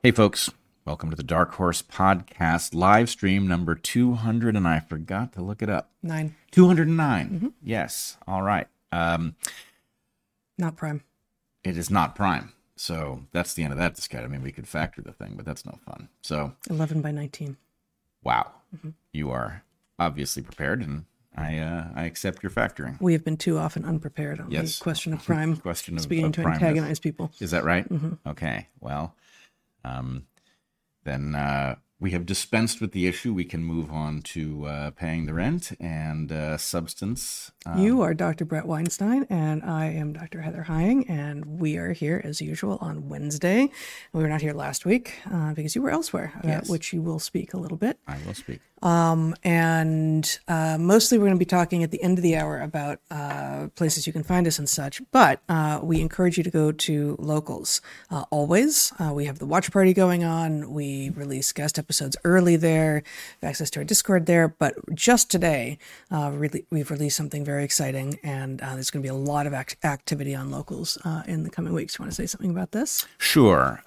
Hey, folks. Welcome to the Dark Horse Podcast live stream number 200, and I forgot to look it up. 209. Mm-hmm. Yes. All right. Not Prime. It is not Prime. So that's the end of that discussion. I mean, we could factor the thing, but that's no fun. So 11 by 19. Wow. Mm-hmm. You are obviously prepared, and I accept your factoring. We have been too often unprepared on the question of Prime. Question of beginning to antagonize people. Is that right? Mm-hmm. Okay. Well, then we have dispensed with the issue. We can move on to paying the rent and substance. You are Dr. Brett Weinstein, and I am Dr. Heather Hying, and we are here as usual on Wednesday. We were not here last week because you were elsewhere, about which you will speak a little bit. I will speak. And mostly we're going to be talking at the end of the hour about places you can find us and such, but we encourage you to go to Locals. Always. We have the watch party going on. We release guest episodes early there, access to our Discord there, but just today we've released something very exciting, and there's going to be a lot of activity on Locals in the coming weeks. You want to say something about this? Sure.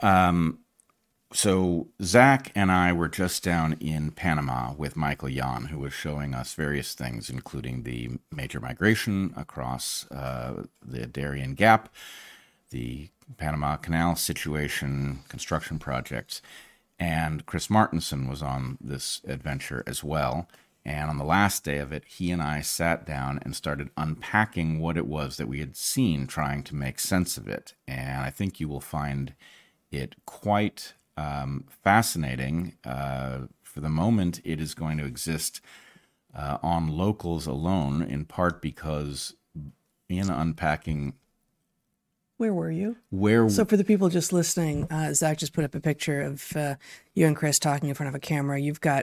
So Zach and I were just down in Panama with Michael Yon, who was showing us various things, including the major migration across the Darien Gap, the Panama Canal situation, construction projects, and Chris Martenson was on this adventure as well. And on the last day of it, he and I sat down and started unpacking what it was that we had seen, trying to make sense of it. And I think you will find it quite fascinating. For the moment, it is going to exist on Locals alone, in part because in unpacking... Where were you? So for the people just listening, Zach just put up a picture of you and Chris talking in front of a camera. You've got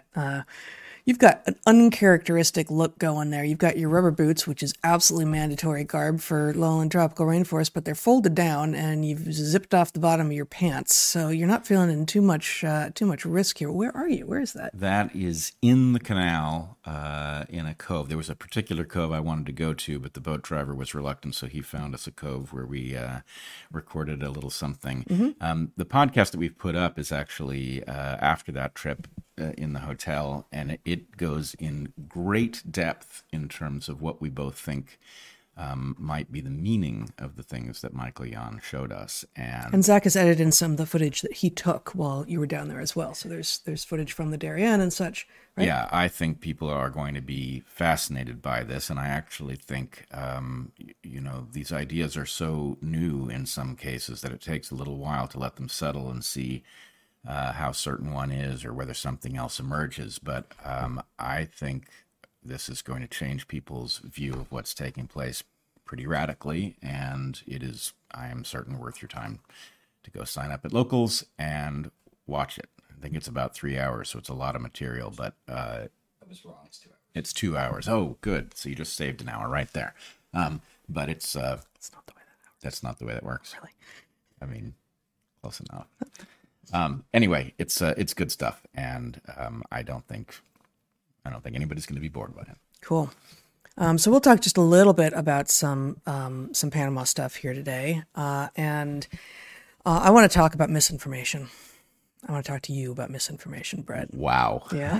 an uncharacteristic look going there. You've got your rubber boots, which is absolutely mandatory garb for lowland tropical rainforest, but they're folded down and you've zipped off the bottom of your pants. So you're not feeling in too much risk here. Where are you? Where is that? That is in the canal, in a cove. There was a particular cove I wanted to go to, but the boat driver was reluctant, so he found us a cove where we recorded a little something. Mm-hmm. The podcast that we've put up is actually after that trip in the hotel, and it goes in great depth in terms of what we both think might be the meaning of the things that Michael Yon showed us. And Zach has edited in some of the footage that he took while you were down there as well. So there's footage from the Darien and such, right? Yeah, I think people are going to be fascinated by this, and I actually think, these ideas are so new in some cases that it takes a little while to let them settle and see how certain one is or whether something else emerges. But I think this is going to change people's view of what's taking place pretty radically, and it is, I am certain, worth your time to go sign up at Locals and watch it. I think it's about 3 hours, so it's a lot of material, but I was wrong. It's 2 hours. It's 2 hours. Oh, good. So you just saved an hour right there. But it's not the way that's not the way that works. Really? I mean, close enough. Anyway, it's good stuff, and I don't think anybody's going to be bored by it. Cool. So we'll talk just a little bit about some Panama stuff here today, and I want to talk about misinformation. I want to talk to you about misinformation, Brett. Wow. Yeah.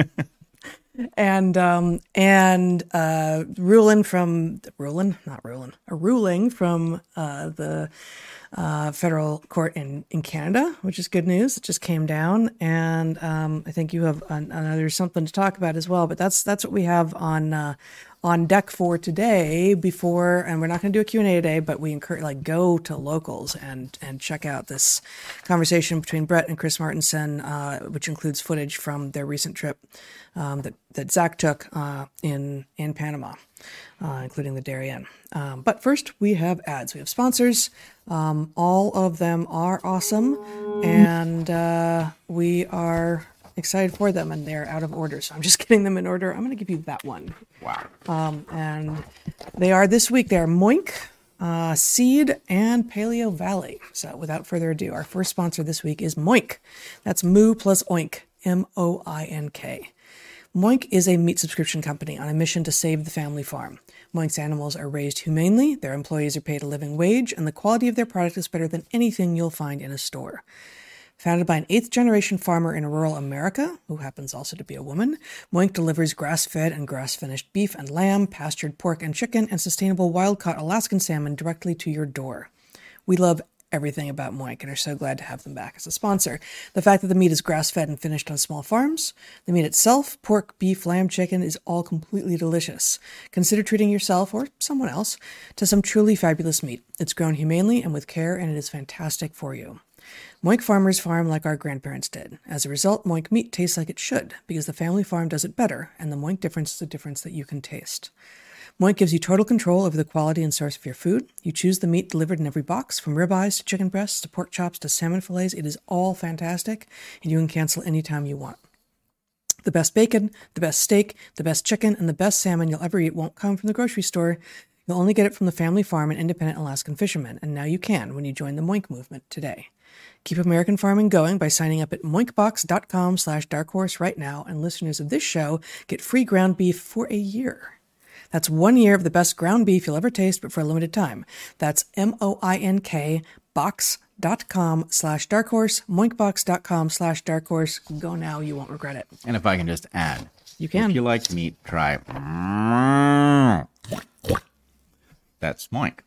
A ruling from the federal court in Canada, which is good news. It just came down, and I think you have another something to talk about as well. But that's what we have on deck for today. Before, and we're not going to do a Q&A today, but we encourage go to Locals and check out this conversation between Brett and Chris Martenson, which includes footage from their recent trip that Zach took in Panama, including the Darien. But first, we have ads. We have sponsors. All of them are awesome, and we are excited for them, and they're out of order, so I'm just getting them in order. I'm going to give you that one. Wow. And they are this week. They are Moink, Seed, and Paleo Valley. So without further ado, our first sponsor this week is Moink. That's Moo plus Oink, Moink. Moink is a meat subscription company on a mission to save the family farm. Moink's animals are raised humanely, their employees are paid a living wage, and the quality of their product is better than anything you'll find in a store. Founded by an 8th-generation farmer in rural America, who happens also to be a woman, Moink delivers grass-fed and grass-finished beef and lamb, pastured pork and chicken, and sustainable wild-caught Alaskan salmon directly to your door. We love everything about Moink and are so glad to have them back as a sponsor. The fact that the meat is grass-fed and finished on small farms, the meat itself, pork, beef, lamb, chicken, is all completely delicious. Consider treating yourself, or someone else, to some truly fabulous meat. It's grown humanely and with care, and it is fantastic for you. Moink farmers farm like our grandparents did. As a result, Moink meat tastes like it should, because the family farm does it better, and the Moink difference is a difference that you can taste. Moink gives you total control over the quality and source of your food. You choose the meat delivered in every box, from ribeyes to chicken breasts to pork chops to salmon fillets. It is all fantastic, and you can cancel anytime you want. The best bacon, the best steak, the best chicken, and the best salmon you'll ever eat won't come from the grocery store. You'll only get it from the family farm and independent Alaskan fishermen, and now you can when you join the Moink movement today. Keep American farming going by signing up at moinkbox.com/darkhorse right now, and listeners of this show get free ground beef for a year. That's 1 year of the best ground beef you'll ever taste, but for a limited time. That's MOINK box.com/darkhorse, moinkbox.com/darkhorse. Go now, you won't regret it. And if I can just add, You can. if you like meat, try that's Moink.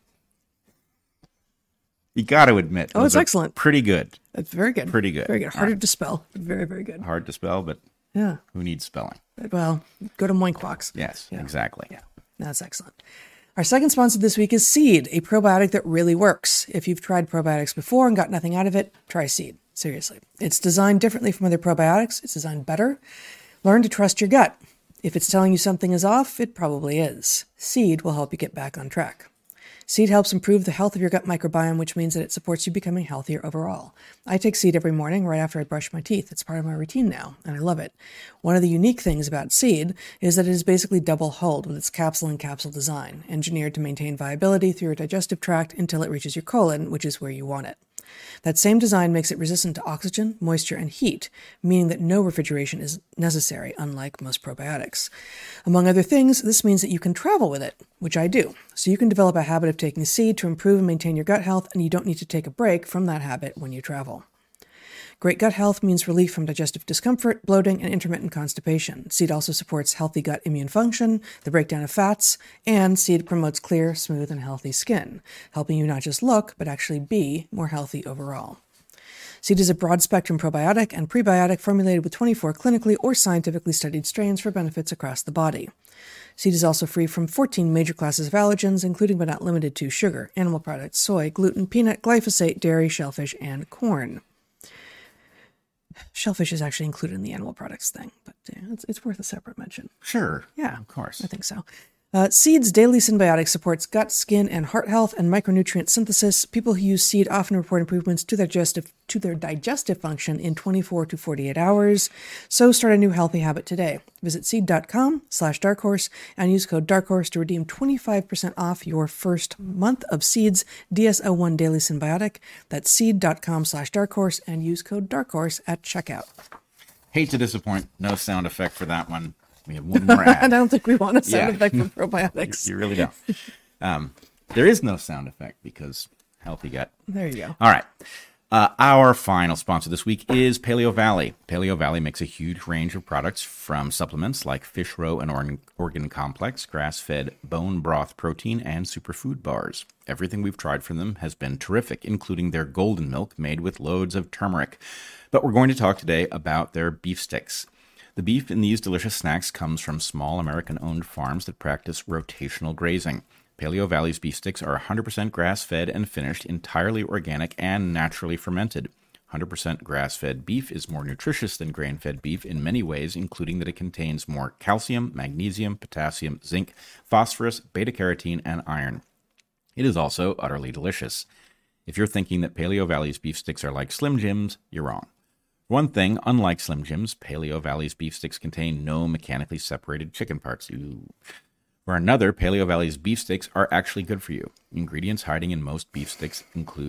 You got to admit, Oh, it's those are excellent. Pretty good. That's very good. Pretty good. Very good. All Harder right. to spell. Very, very good. Hard to spell, but Yeah. who needs spelling? Well, go to Moinkbox. Yes, Yeah. exactly. Yeah, that's excellent. Our second sponsor this week is Seed, a probiotic that really works. If you've tried probiotics before and got nothing out of it, try Seed. Seriously. It's designed differently from other probiotics. It's designed better. Learn to trust your gut. If it's telling you something is off, it probably is. Seed will help you get back on track. Seed helps improve the health of your gut microbiome, which means that it supports you becoming healthier overall. I take Seed every morning right after I brush my teeth. It's part of my routine now, and I love it. One of the unique things about Seed is that it is basically double-hulled with its capsule and capsule design, engineered to maintain viability through your digestive tract until it reaches your colon, which is where you want it. That same design makes it resistant to oxygen, moisture, and heat, meaning that no refrigeration is necessary, unlike most probiotics. Among other things, this means that you can travel with it, which I do. So you can develop a habit of taking Seed to improve and maintain your gut health, and you don't need to take a break from that habit when you travel. Great gut health means relief from digestive discomfort, bloating, and intermittent constipation. Seed also supports healthy gut immune function, the breakdown of fats, and Seed promotes clear, smooth, and healthy skin, helping you not just look, but actually be more healthy overall. Seed is a broad-spectrum probiotic and prebiotic formulated with 24 clinically or scientifically studied strains for benefits across the body. Seed is also free from 14 major classes of allergens, including but not limited to sugar, animal products, soy, gluten, peanut, glyphosate, dairy, shellfish, and corn. Shellfish is actually included in the animal products thing, but it's worth a separate mention. Sure. Yeah, Of course. I think so. Seed's daily symbiotic supports gut, skin, and heart health and micronutrient synthesis. People who use Seed often report improvements to their digestive function in 24 to 48 hours. So start a new healthy habit today. Visit seed.com/darkhorse and use code darkhorse to redeem 25% off your first month of Seed's DSO1 Daily Symbiotic. That's seed.com/darkhorse and use code darkhorse at checkout. Hate to disappoint. No sound effect for that one. We have one more I ad. don't think we want a sound Yeah. effect for probiotics. You really don't. There is no sound effect because healthy gut. There you go. All right. Our final sponsor this week is Paleo Valley. Paleo Valley makes a huge range of products from supplements like fish roe and organ complex, grass-fed bone broth protein, and superfood bars. Everything we've tried from them has been terrific, including their golden milk made with loads of turmeric. But we're going to talk today about their beef sticks. The beef in these delicious snacks comes from small American-owned farms that practice rotational grazing. Paleo Valley's beef sticks are 100% grass-fed and finished, entirely organic and naturally fermented. 100% grass-fed beef is more nutritious than grain-fed beef in many ways, including that it contains more calcium, magnesium, potassium, zinc, phosphorus, beta-carotene, and iron. It is also utterly delicious. If you're thinking that Paleo Valley's beef sticks are like Slim Jims, you're wrong. One thing, unlike Slim Jims, Paleo Valley's beef sticks contain no mechanically separated chicken parts. For another, Paleo Valley's beef sticks are actually good for you. Ingredients hiding in most beef sticks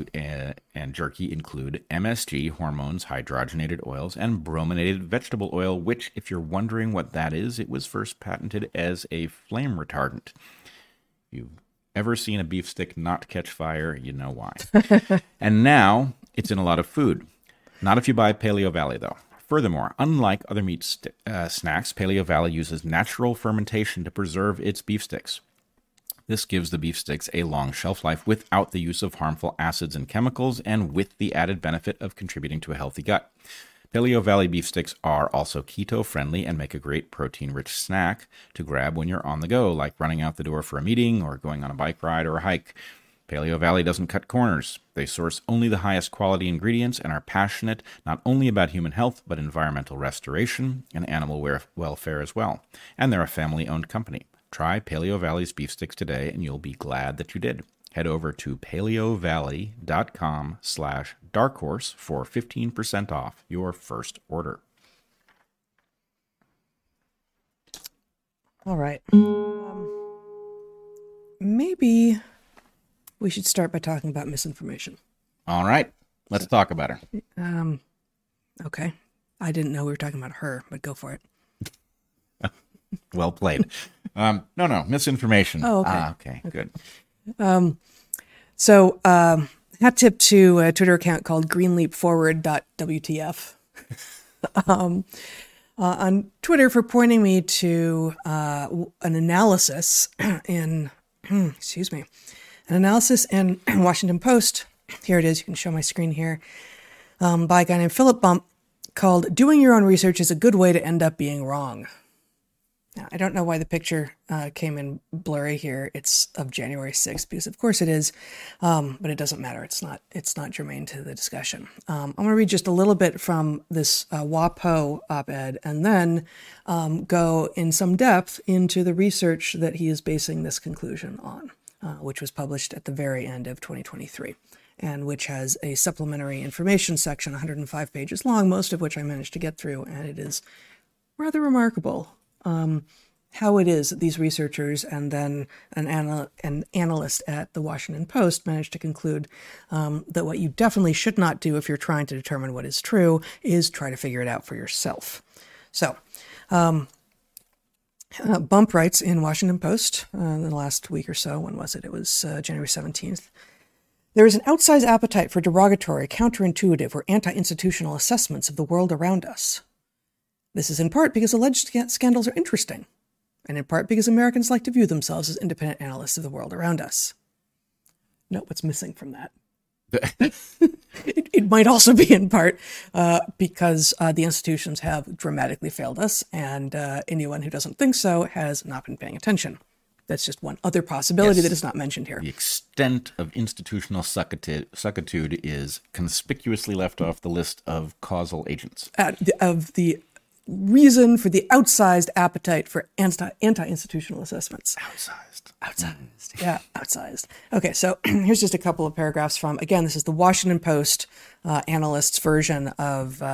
and jerky include MSG, hormones, hydrogenated oils, and brominated vegetable oil, which, if you're wondering what that is, it was first patented as a flame retardant. If you've ever seen a beef stick not catch fire, you know why. And now it's in a lot of food. Not if you buy Paleo Valley, though. Furthermore, unlike other meat snacks, Paleo Valley uses natural fermentation to preserve its beef sticks. This gives the beef sticks a long shelf life without the use of harmful acids and chemicals, and with the added benefit of contributing to a healthy gut. Paleo Valley beef sticks are also keto-friendly and make a great protein-rich snack to grab when you're on the go, like running out the door for a meeting or going on a bike ride or a hike. Paleo Valley doesn't cut corners. They source only the highest quality ingredients and are passionate not only about human health, but environmental restoration and animal welfare as well. And they're a family-owned company. Try Paleo Valley's beef sticks today, and you'll be glad that you did. Head over to paleovalley.com/darkhorse for 15% off your first order. All right. Maybe we should start by talking about misinformation. All right. Let's talk about her. Okay. I didn't know we were talking about her, but go for it. Well played. No, misinformation. Oh, okay. Okay, good. So, hat tip to a Twitter account called greenleapforward.wtf on Twitter for pointing me to an analysis in, an analysis in Washington Post. Here it is. You can show my screen here. By a guy named Philip Bump called "Doing Your Own Research is a Good Way to End Up Being Wrong." Now, I don't know why the picture came in blurry here. It's of January 6th, because of course it is, but it doesn't matter. It's not germane to the discussion. I'm going to read just a little bit from this WAPO op-ed and then go in some depth into the research that he is basing this conclusion on, which was published at the very end of 2023, and which has a supplementary information section, 105 pages long, most of which I managed to get through, and it is rather remarkable how it is that these researchers and then an analyst at the Washington Post managed to conclude that what you definitely should not do if you're trying to determine what is true is try to figure it out for yourself. So, Bump writes in Washington Post in the last week or so. When was it? It was January 17th. There is an outsized appetite for derogatory, counterintuitive, or anti-institutional assessments of the world around us. This is in part because alleged scandals are interesting, and in part because Americans like to view themselves as independent analysts of the world around us. Note what's missing from that. It might also be in part because the institutions have dramatically failed us, and anyone who doesn't think so has not been paying attention. That's just one other possibility that is not mentioned here. The extent of institutional suckitude is conspicuously left off the list of causal agents. Of the reason for the outsized appetite for anti-institutional assessments. Outsized. Yeah, outsized. Okay, so here's just a couple of paragraphs from, again, this is the Washington Post analyst's version of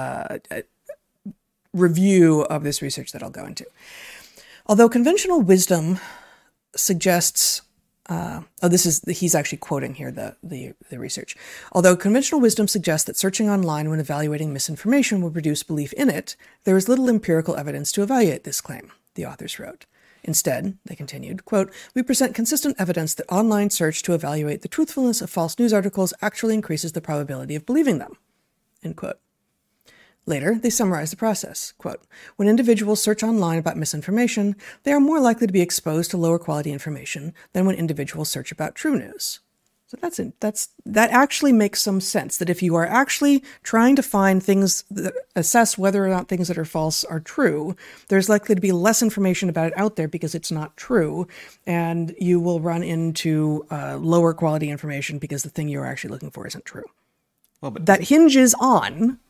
review of this research that I'll go into. Although conventional wisdom suggests, he's actually quoting here the research. Although conventional wisdom suggests that searching online when evaluating misinformation will produce belief in it, there is little empirical evidence to evaluate this claim, the authors wrote. Instead, they continued, quote, "We present consistent evidence that online search to evaluate the truthfulness of false news articles actually increases the probability of believing them," end quote. Later, they summarize the process. Quote, "When individuals search online about misinformation, they are more likely to be exposed to lower quality information than when individuals search about true news." So that actually makes some sense, that if you are actually trying to find things that assess whether or not things that are false are true, there's likely to be less information about it out there because it's not true, and you will run into lower quality information because the thing you're actually looking for isn't true. Well, but that hinges on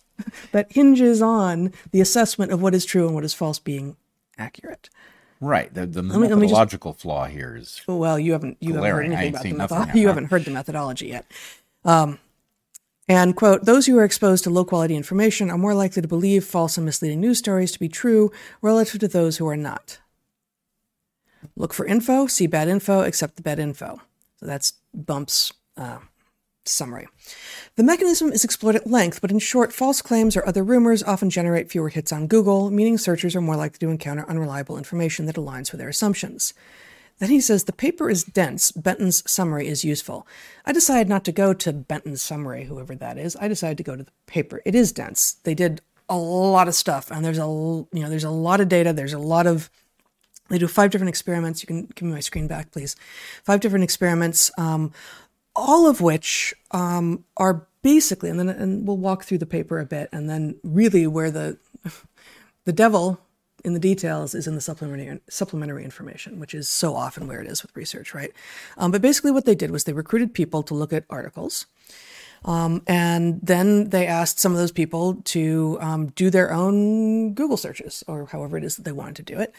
the assessment of what is true and what is false being accurate. Right. The methodological flaw here is well, you haven't heard anything about the methodology. You haven't heard the methodology yet. And quote, "Those who are exposed to low quality information are more likely to believe false and misleading news stories to be true relative to those who are not. Look for info, see bad info, accept the bad info." So that's Bump's summary. "The mechanism is explored at length, but in short, false claims or other rumors often generate fewer hits on Google, meaning searchers are more likely to encounter unreliable information that aligns with their assumptions. Then he says, the paper is dense. Benton's summary is useful. I decided not to go to Benton's summary, whoever that is. I decided to go to the paper. It is dense. They did a lot of stuff, and there's a lot of data. They do 5 different experiments. You can give me my screen back, please. 5 different experiments, all of which are basically, and we'll walk through the paper a bit, and then really where the devil in the details is in the supplementary information, which is so often where it is with research, right? But basically what they did was they recruited people to look at articles, and then they asked some of those people to do their own Google searches, or however it is that they wanted to do it,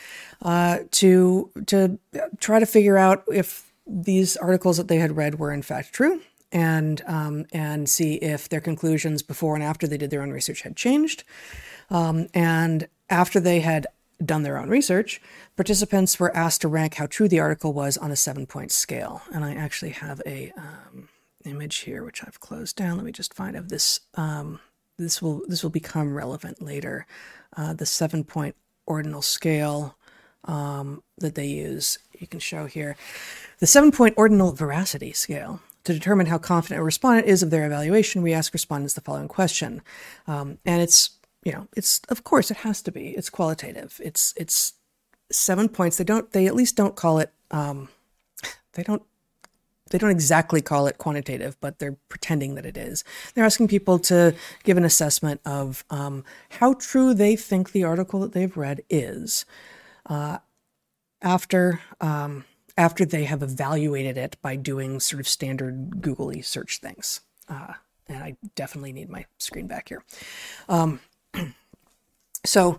to try to figure out if these articles that they had read were in fact true, and see if their conclusions before and after they did their own research had changed. And after they had done their own research, participants were asked to rank how true the article was on a 7-point scale. And I actually have a image here, which I've closed down. Let me just find out this. This will become relevant later. The 7-point ordinal scale that they use. You can show here the 7-point ordinal veracity scale. To determine how confident a respondent is of their evaluation, we ask respondents the following question, and it's of course it has to be. It's qualitative. It's 7 points. They at least don't call it. They don't exactly call it quantitative, but they're pretending that it is. They're asking people to give an assessment of how true they think the article that they've read is after they have evaluated it by doing sort of standard Googly search things. And I definitely need my screen back here. So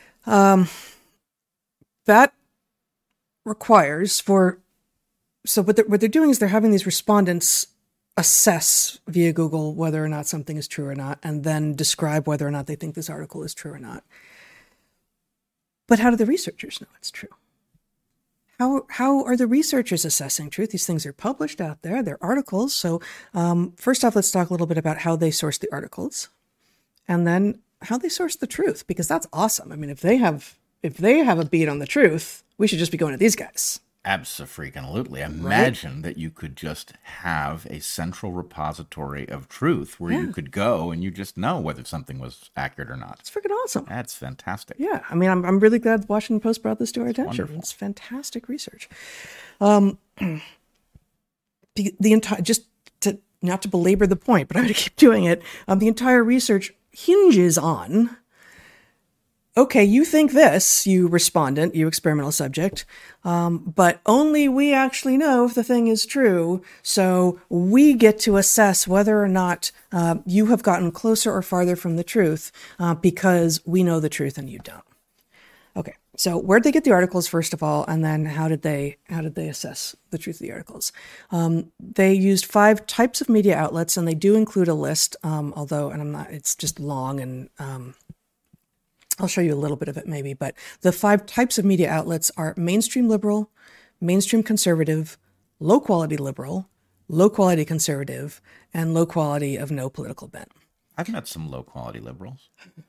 that requires what they're doing is they're having these respondents assess via Google whether or not something is true or not, and then describe whether or not they think this article is true or not. But how do the researchers know it's true? How are the researchers assessing truth? These things are published out there. They're articles. So first off, let's talk a little bit about how they source the articles, and then how they source the truth, because that's awesome. I mean, if they have a beat on the truth, we should just be going to these guys. Abso-freaking-lutely. Imagine that you could just have a central repository of truth where you could go and you just know whether something was accurate or not. It's freaking awesome. That's fantastic. Yeah. I mean, I'm really glad the Washington Post brought this to our attention. Wonderful. It's fantastic research. The entire, not to belabor the point, but I'm going to keep doing it. The entire research hinges on, okay, you think this, you respondent, you experimental subject, but only we actually know if the thing is true. So we get to assess whether or not you have gotten closer or farther from the truth because we know the truth and you don't. Okay, so where'd they get the articles, first of all, and then how did they assess the truth of the articles? They used 5 types of media outlets, and they do include a list, it's just long, and I'll show you a little bit of it maybe, but the 5 types of media outlets are mainstream liberal, mainstream conservative, low quality liberal, low quality conservative, and low quality of no political bent. I've met some low quality liberals.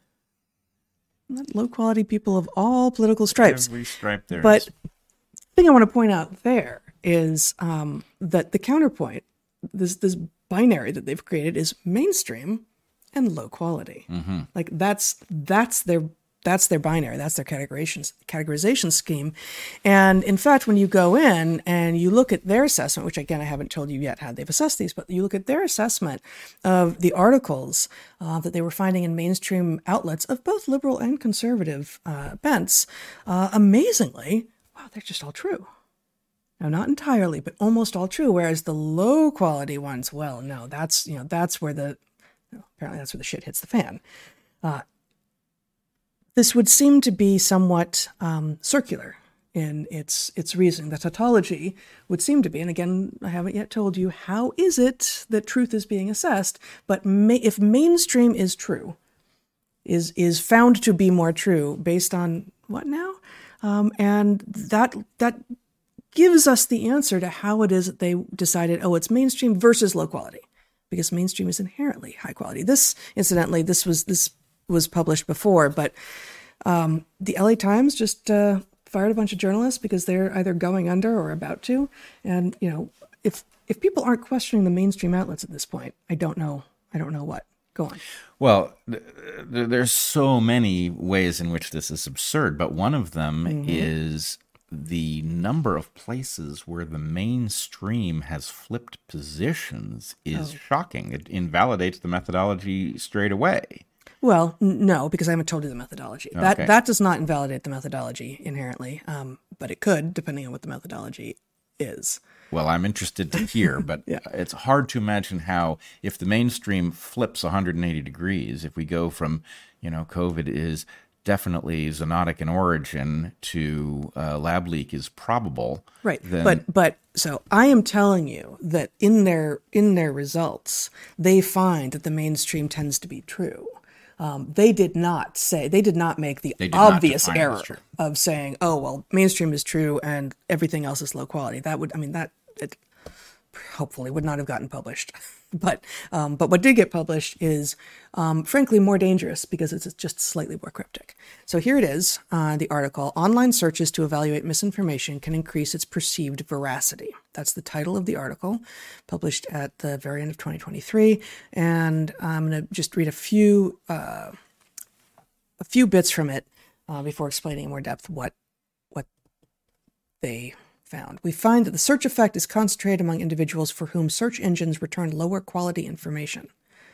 Low quality people of all political stripes. Every stripe there But is. the thing I want to point out there is that the counterpoint, this binary that they've created, is mainstream and low quality. Mm-hmm. Like that's their binary, that's their categorization scheme. And in fact, when you go in and you look at their assessment, which again I haven't told you yet how they've assessed these, but you look at their assessment of the articles that they were finding in mainstream outlets of both liberal and conservative bents, amazingly, wow, they're just all true. Now, not entirely, but almost all true. Whereas the low quality ones, well, no, that's where apparently that's where the shit hits the fan. This would seem to be somewhat circular in its reasoning. The tautology would seem to be, and again, I haven't yet told you how is it that truth is being assessed, but if mainstream is true, is found to be more true based on what now? And that gives us the answer to how it is that they decided, it's mainstream versus low quality, because mainstream is inherently high quality. This, incidentally, this was published before, but the LA Times just fired a bunch of journalists because they're either going under or about to. And, if people aren't questioning the mainstream outlets at this point, I don't know what. Go on. Well, there's so many ways in which this is absurd, but one of them is the number of places where the mainstream has flipped positions is shocking. It invalidates the methodology straight away. Well, no, because I haven't told you the methodology. Okay. That does not invalidate the methodology inherently, but it could, depending on what the methodology is. Well, I'm interested to hear, but It's hard to imagine how, if the mainstream flips 180 degrees, if we go from, COVID is definitely zoonotic in origin to lab leak is probable. Right. Then... But so I am telling you that in their results, they find that the mainstream tends to be true. They did not make the obvious error of saying, oh, well, mainstream is true and everything else is low quality. It hopefully would not have gotten published. But what did get published is, frankly, more dangerous because it's just slightly more cryptic. So here it is, the article, Online Searches to Evaluate Misinformation Can Increase Its Perceived Veracity. That's the title of the article, published at the very end of 2023. And I'm going to just read a few bits from it before explaining in more depth what they found. We find that the search effect is concentrated among individuals for whom search engines return lower quality information.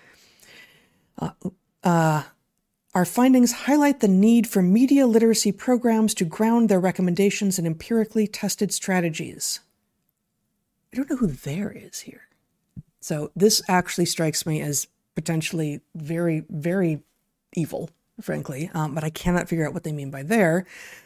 Our findings highlight the need for media literacy programs to ground their recommendations in empirically tested strategies. I don't know who there is here. So this actually strikes me as potentially very, very evil, frankly, but I cannot figure out what they mean by there.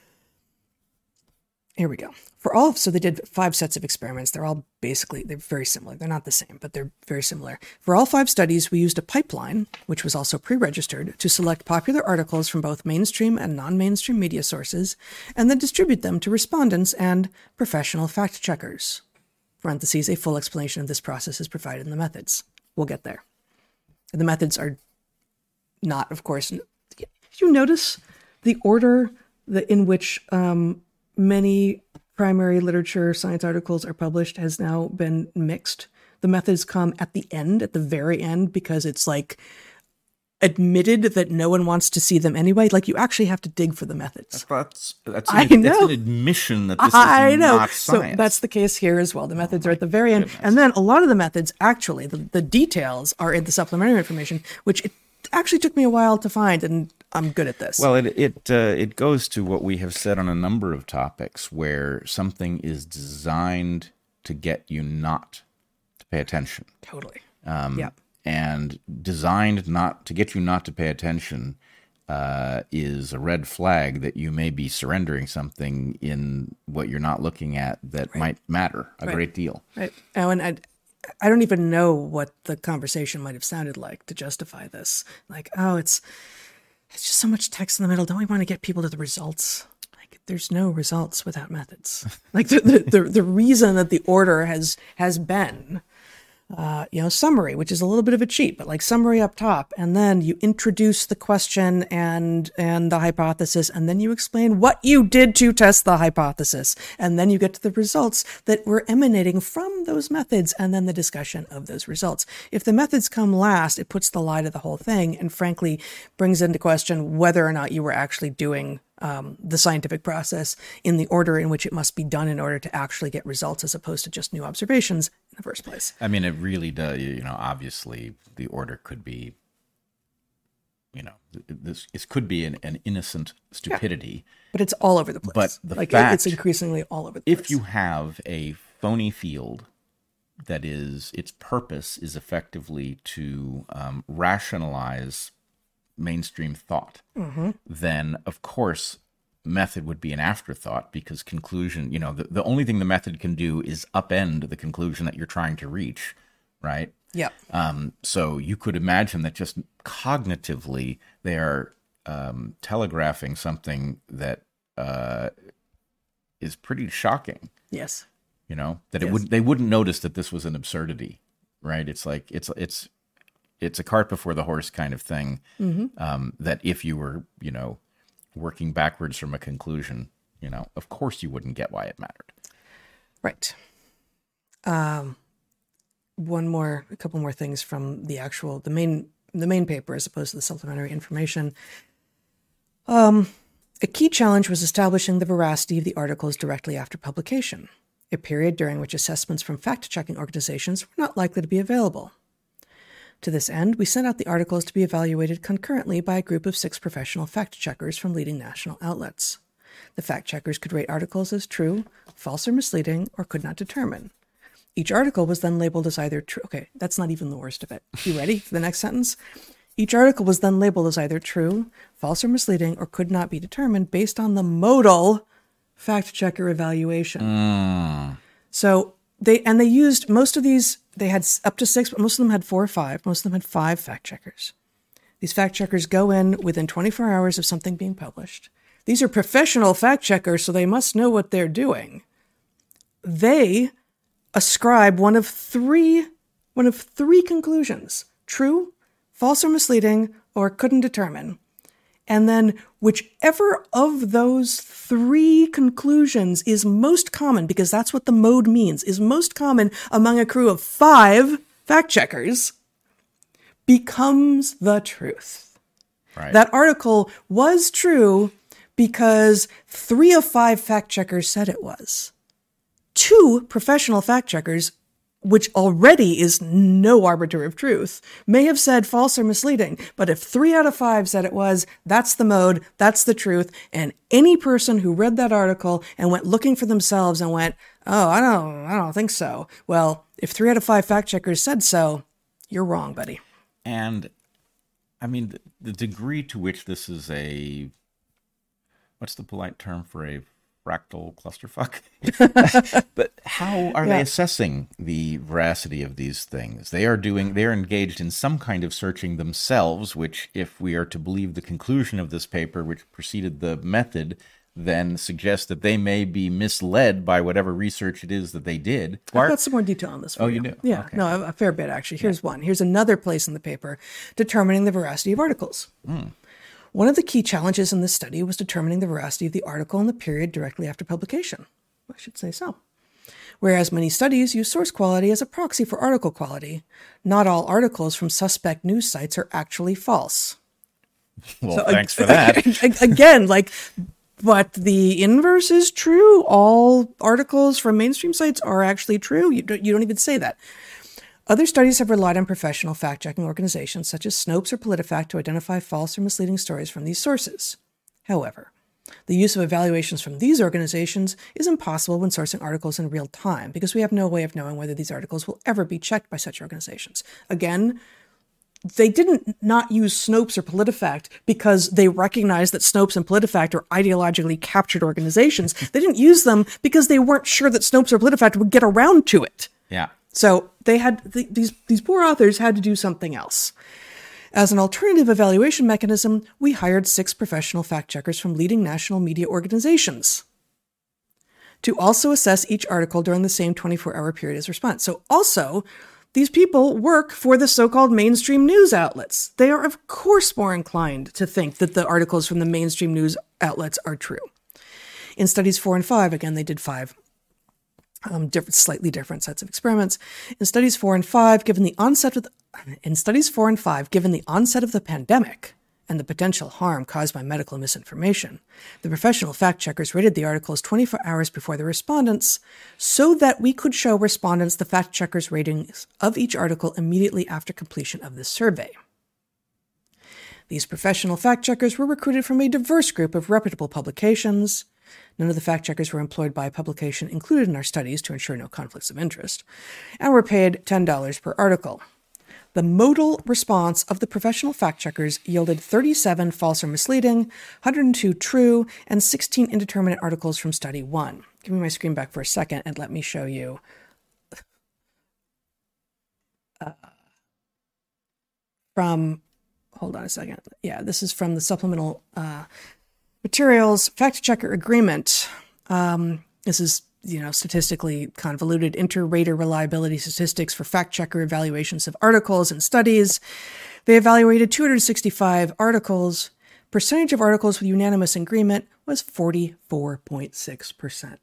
Here we go. So they did 5 sets of experiments. They're very similar. They're not the same, but they're very similar. For all 5 studies, we used a pipeline, which was also pre-registered, to select popular articles from both mainstream and non-mainstream media sources, and then distribute them to respondents and professional fact-checkers. Parentheses, a full explanation of this process is provided in the methods. We'll get there. The methods are not, of course. Did you notice the order in which many primary literature science articles are published has now been mixed? The methods come at the very end, because it's like admitted that no one wants to see them anyway. Like, you actually have to dig for the methods. That's an admission that this is not science. So that's the case here as well. The methods are at the very end. And then a lot of the methods, actually, the details are in the supplementary information, which it actually took me a while to find, and I'm good at this. Well, it goes to what we have said on a number of topics, where something is designed to get you not to pay attention. Totally. And designed not to get you not to pay attention is a red flag that you may be surrendering something in what you're not looking at that might matter a great deal. Right. Oh, and I don't even know what the conversation might have sounded like to justify this. Like, oh, it's just so much text in the middle. Don't we want to get people to the results? Like, there's no results without methods. Like the reason that the order has been, summary, which is a little bit of a cheat, but like summary up top, and then you introduce the question and the hypothesis, and then you explain what you did to test the hypothesis, and then you get to the results that were emanating from those methods, and then the discussion of those results. If the methods come last, it puts the lie to the whole thing, and frankly brings into question whether or not you were actually doing the scientific process in the order in which it must be done in order to actually get results, as opposed to just new observations in the first place. I mean, it really does. Obviously, the order could be, this could be an innocent stupidity. But it's all over the place. But the fact, it's increasingly all over the place. If you have a phony field that is, its purpose is effectively to rationalize mainstream thought, then of course method would be an afterthought, because conclusion, the only thing the method can do is upend the conclusion that you're trying to reach, right? Yeah. So you could imagine that just cognitively they are telegraphing something that is pretty shocking. Yes. That they wouldn't notice that this was an absurdity, right? It's like it's a cart before the horse kind of thing. That if you were, working backwards from a conclusion, of course you wouldn't get why it mattered. Right. A couple more things from the main paper as opposed to the supplementary information. A key challenge was establishing the veracity of the articles directly after publication, a period during which assessments from fact-checking organizations were not likely to be available. To this end, we sent out the articles to be evaluated concurrently by a group of 6 professional fact-checkers from leading national outlets. The fact-checkers could rate articles as true, false, or misleading, or could not determine. Each article was then labeled as either true. Okay, that's not even the worst of it. You ready for the next sentence? Each article was then labeled as either true, false, or misleading, or could not be determined based on the modal fact-checker evaluation. So they used most of these. They had up to 6, but most of them had 4 or 5. Most of them had 5 fact-checkers. These fact-checkers go in within 24 hours of something being published. These are professional fact-checkers, so they must know what they're doing. They ascribe one of three conclusions: true, false or misleading, or couldn't determine. And then whichever of those 3 conclusions is most common, because that's what the mode means, is most common among a crew of 5 fact-checkers, becomes the truth. Right. That article was true because 3 of 5 fact-checkers said it was. 2 professional fact-checkers, which already is no arbiter of truth, may have said false or misleading, but if 3 out of 5 said it was, that's the mode, that's the truth, and any person who read that article and went looking for themselves and went, oh, I don't think so. Well, if 3 out of 5 fact-checkers said so, you're wrong, buddy. And, I mean, the degree to which this is what's the polite term for a fractal clusterfuck? But how are they assessing the veracity of these things? They're engaged in some kind of searching themselves, which, if we are to believe the conclusion of this paper, which preceded the method, then suggests that they may be misled by whatever research it is that they did. I've got some more detail on this. Oh, you do? Yeah, okay. No, a fair bit, actually. Here's one. Here's another place in the paper determining the veracity of articles. One of the key challenges in this study was determining the veracity of the article in the period directly after publication. I should say so. Whereas many studies use source quality as a proxy for article quality, not all articles from suspect news sites are actually false. Well, thanks for that. Again, but the inverse is true. All articles from mainstream sites are actually true. You don't even say that. Other studies have relied on professional fact-checking organizations such as Snopes or PolitiFact to identify false or misleading stories from these sources. However, the use of evaluations from these organizations is impossible when sourcing articles in real time because we have no way of knowing whether these articles will ever be checked by such organizations. Again, they didn't not use Snopes or PolitiFact because they recognized that Snopes and PolitiFact are ideologically captured organizations. They didn't use them because they weren't sure that Snopes or PolitiFact would get around to it. Yeah. So they had these poor authors had to do something else. As an alternative evaluation mechanism, we hired 6 professional fact-checkers from leading national media organizations to also assess each article during the same 24-hour period as response. So also, these people work for the so-called mainstream news outlets. They are, of course, more inclined to think that the articles from the mainstream news outlets are true. In studies 4 and 5, again, they did 5 slightly different sets of experiments. In studies 4 and 5, given the onset of the pandemic and the potential harm caused by medical misinformation, the professional fact-checkers rated the articles 24 hours before the respondents so that we could show respondents the fact-checkers' ratings of each article immediately after completion of the survey. These professional fact-checkers were recruited from a diverse group of reputable publications. None of the fact-checkers were employed by a publication included in our studies to ensure no conflicts of interest, and were paid $10 per article. The modal response of the professional fact-checkers yielded 37 false or misleading, 102 true, and 16 indeterminate articles from Study 1. Give me my screen back for a second and let me show you. Hold on a second. Yeah, this is from the supplemental materials fact-checker agreement. This is, statistically convoluted inter-rater reliability statistics for fact-checker evaluations of articles and studies. They evaluated 265 articles. Percentage of articles with unanimous agreement was 44.6%.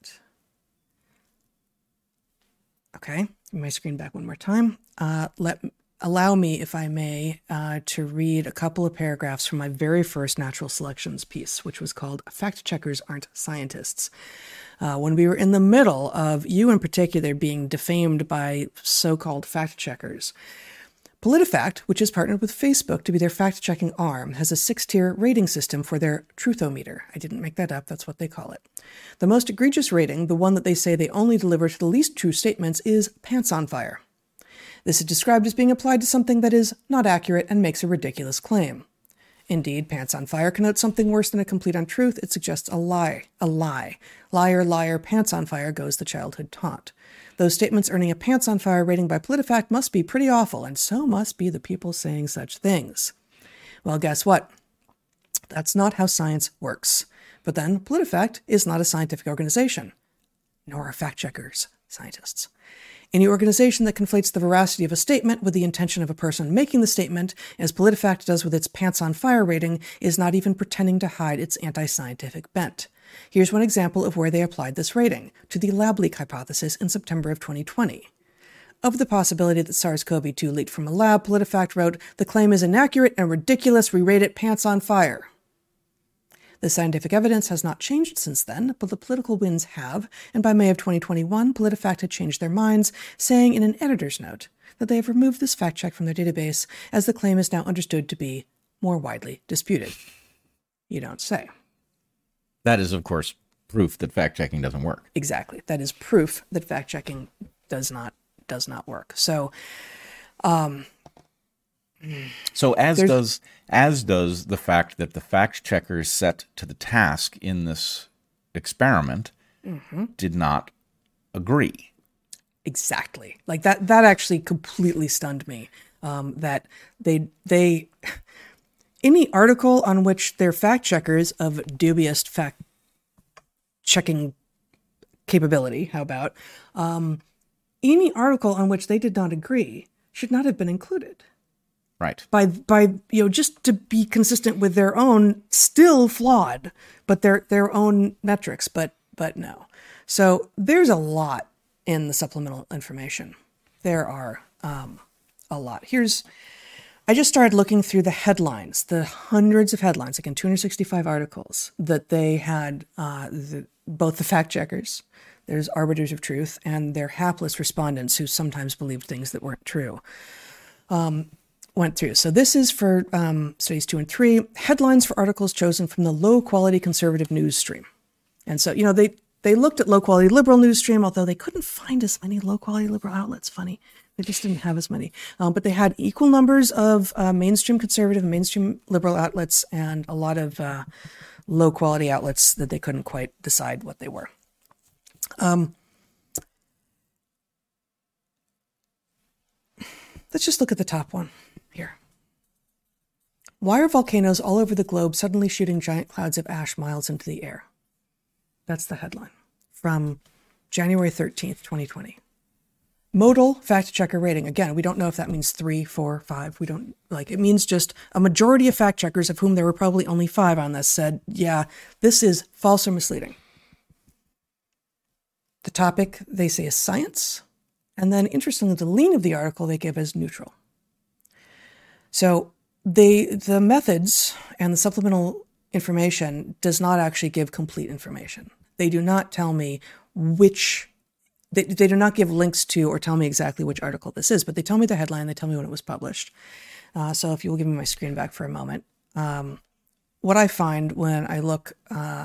Okay, give me my screen back one more time. Allow me, if I may, to read a couple of paragraphs from my very first natural selections piece, which was called Fact Checkers Aren't Scientists. When we were in the middle of you in particular being defamed by so-called fact checkers, PolitiFact, which has partnered with Facebook to be their fact-checking arm, has a 6-tier rating system for their truthometer. I didn't make that up, that's what they call it. The most egregious rating, the one that they say they only deliver to the least true statements, is pants on fire. This is described as being applied to something that is not accurate and makes a ridiculous claim. Indeed, pants on fire connotes something worse than a complete untruth. It suggests a lie. A lie. Liar, liar, pants on fire goes the childhood taunt. Those statements earning a pants on fire rating by PolitiFact must be pretty awful, and so must be the people saying such things. Well, guess what? That's not how science works. But then, PolitiFact is not a scientific organization, nor are fact checkers scientists. Any organization that conflates the veracity of a statement with the intention of a person making the statement, as PolitiFact does with its pants on fire rating, is not even pretending to hide its anti-scientific bent. Here's one example of where they applied this rating, to the lab leak hypothesis in September of 2020. Of the possibility that SARS-CoV-2 leaked from a lab, PolitiFact wrote, "The claim is inaccurate and ridiculous. We rate it pants on fire." The scientific evidence has not changed since then, but the political winds have, and by May of 2021, PolitiFact had changed their minds, saying in an editor's note that they have removed this fact check from their database as the claim is now understood to be more widely disputed. You don't say. That is, of course, proof that fact-checking doesn't work. Exactly. That is proof that fact-checking does not work. So as does the fact that the fact checkers set to the task in this experiment did not agree. Exactly. Like that actually completely stunned me. That they any article on which their fact checkers of dubious fact checking capability, how about any article on which they did not agree should not have been included. Right. By just to be consistent with their own, still flawed, but their own metrics, but no. So there's a lot in the supplemental information. There are a lot. I just started looking through the headlines, the hundreds of headlines, again, 265 articles that they had, both the fact checkers, there's arbiters of truth, and their hapless respondents who sometimes believed things that weren't true. Went through. So this is for studies 2 and 3, headlines for articles chosen from the low-quality conservative news stream. And so, they looked at low-quality liberal news stream, although they couldn't find as many low-quality liberal outlets. Funny. They just didn't have as many. But they had equal numbers of mainstream conservative and mainstream liberal outlets and a lot of low-quality outlets that they couldn't quite decide what they were. Let's just look at the top one here. Why are volcanoes all over the globe suddenly shooting giant clouds of ash miles into the air? That's the headline from January 13th, 2020. Modal fact checker rating. Again, we don't know if that means 3, 4, 5. We don't it means just a majority of fact checkers, of whom there were probably only 5 on this, said, yeah, this is false or misleading. The topic they say is science. And then, interestingly, the lean of the article they give as neutral. So the methods and the supplemental information does not actually give complete information. They do not tell me they do not give links to or tell me exactly which article this is, but they tell me the headline, they tell me when it was published. So if you will give me my screen back for a moment. What I find when I look, and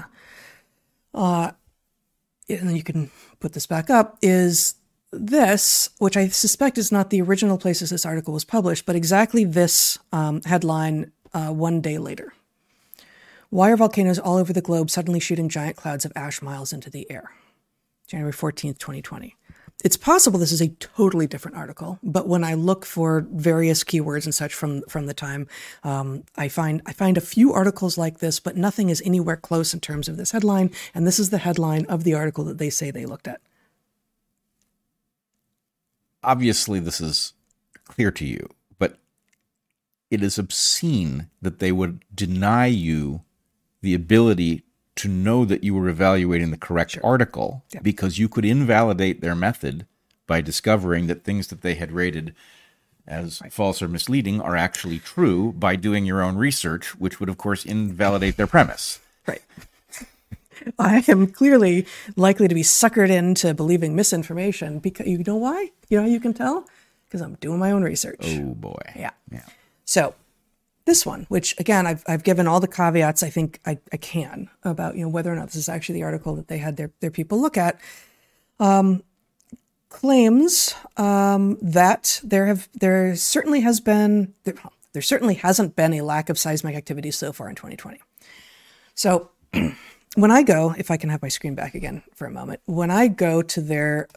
then you can put this back up, is this, which I suspect is not the original places this article was published, but exactly this headline 1 day later. Why are volcanoes all over the globe suddenly shooting giant clouds of ash miles into the air? January 14th, 2020. It's possible this is a totally different article, but when I look for various keywords and such from the time, I find a few articles like this, but nothing is anywhere close in terms of this headline, and this is the headline of the article that they say they looked at. Obviously, this is clear to you, but it is obscene that they would deny you the ability to know that you were evaluating the correct article, because you could invalidate their method by discovering that things that they had rated as false or misleading are actually true by doing your own research, which would, of course, invalidate their premise. Right. I am clearly likely to be suckered into believing misinformation because you know why? You know how you can tell? Because I'm doing my own research. Oh, boy. Yeah. So this one, which again, I've given all the caveats I think I can about, whether or not this is actually the article that they had their people look at, claims that there certainly hasn't been a lack of seismic activity so far in 2020. So when I go, if I can have my screen back again for a moment, when I go to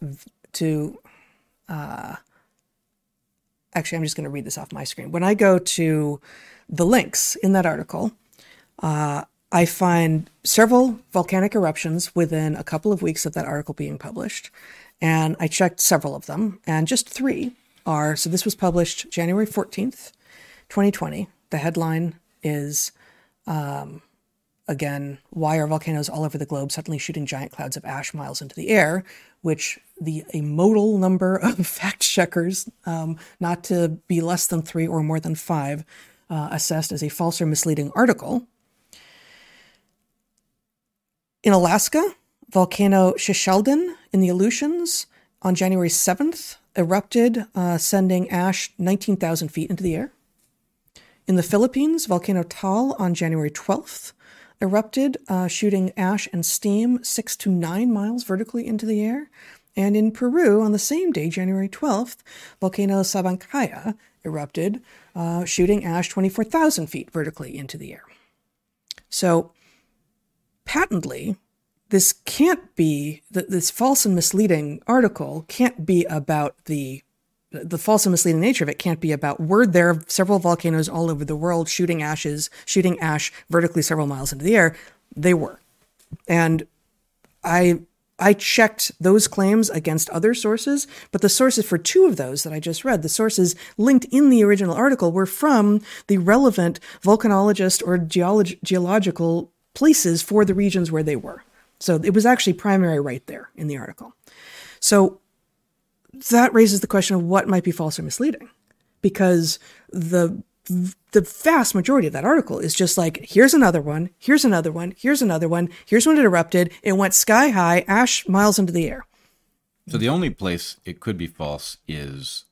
actually, I'm just going to read this off my screen. When I go to the links in that article, I find several volcanic eruptions within a couple of weeks of that article being published. And I checked several of them, and just 3 are, so this was published January 14th, 2020. The headline is, again, why are volcanoes all over the globe suddenly shooting giant clouds of ash miles into the air, which a modal number of fact checkers, not to be less than 3 or more than 5, assessed as a false or misleading article. In Alaska, volcano Shishaldin in the Aleutians on January 7th erupted, sending ash 19,000 feet into the air. In the Philippines, volcano Taal on January 12th erupted, shooting ash and steam 6 to 9 miles vertically into the air. And in Peru, on the same day, January 12th, volcano Sabancaya erupted, shooting ash 24,000 feet vertically into the air. So, patently, this can't be, this false and misleading article can't be about the false and misleading nature of it can't be about, were there several volcanoes all over the world shooting ash vertically several miles into the air? They were. And I checked those claims against other sources, but the sources for 2 of those that I just read, the sources linked in the original article, were from the relevant volcanologist or geological places for the regions where they were. So it was actually primary right there in the article. So that raises the question of what might be false or misleading, because the vast majority of that article is just like, here's another one, here's another one, here's another one, here's when it erupted, it went sky high, ash miles into the air. So the only place it could be false is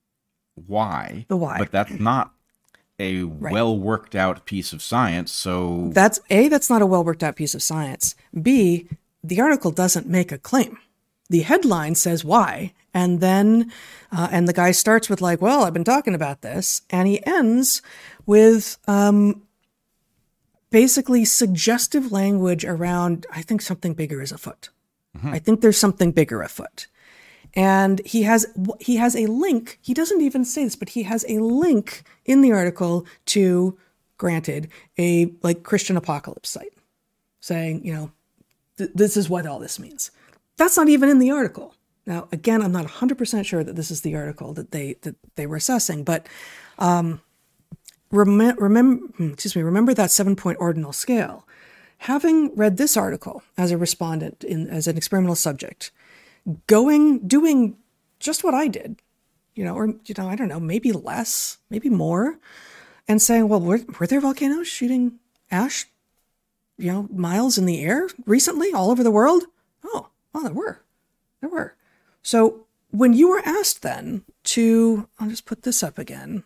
why. The why. But that's not a well worked out piece of science. So that's not a well worked out piece of science. B, the article doesn't make a claim. The headline says why, and then and the guy starts with like, well, I've been talking about this, and he ends with basically suggestive language around, I think something bigger is afoot. Mm-hmm. I think there's something bigger afoot. And he has a link. He doesn't even say this, but he has a link in the article to, granted, a Christian apocalypse site, saying, this is what all this means. That's not even in the article. Now, again, I'm not 100% sure that this is the article that they were assessing, but remember that 7-point ordinal scale. Having read this article as a respondent as an experimental subject, doing just what I did, or I don't know, maybe less, maybe more, and saying, well, were there volcanoes shooting ash, miles in the air recently all over the world? Oh, well, there were. So when you were asked then I'll just put this up again.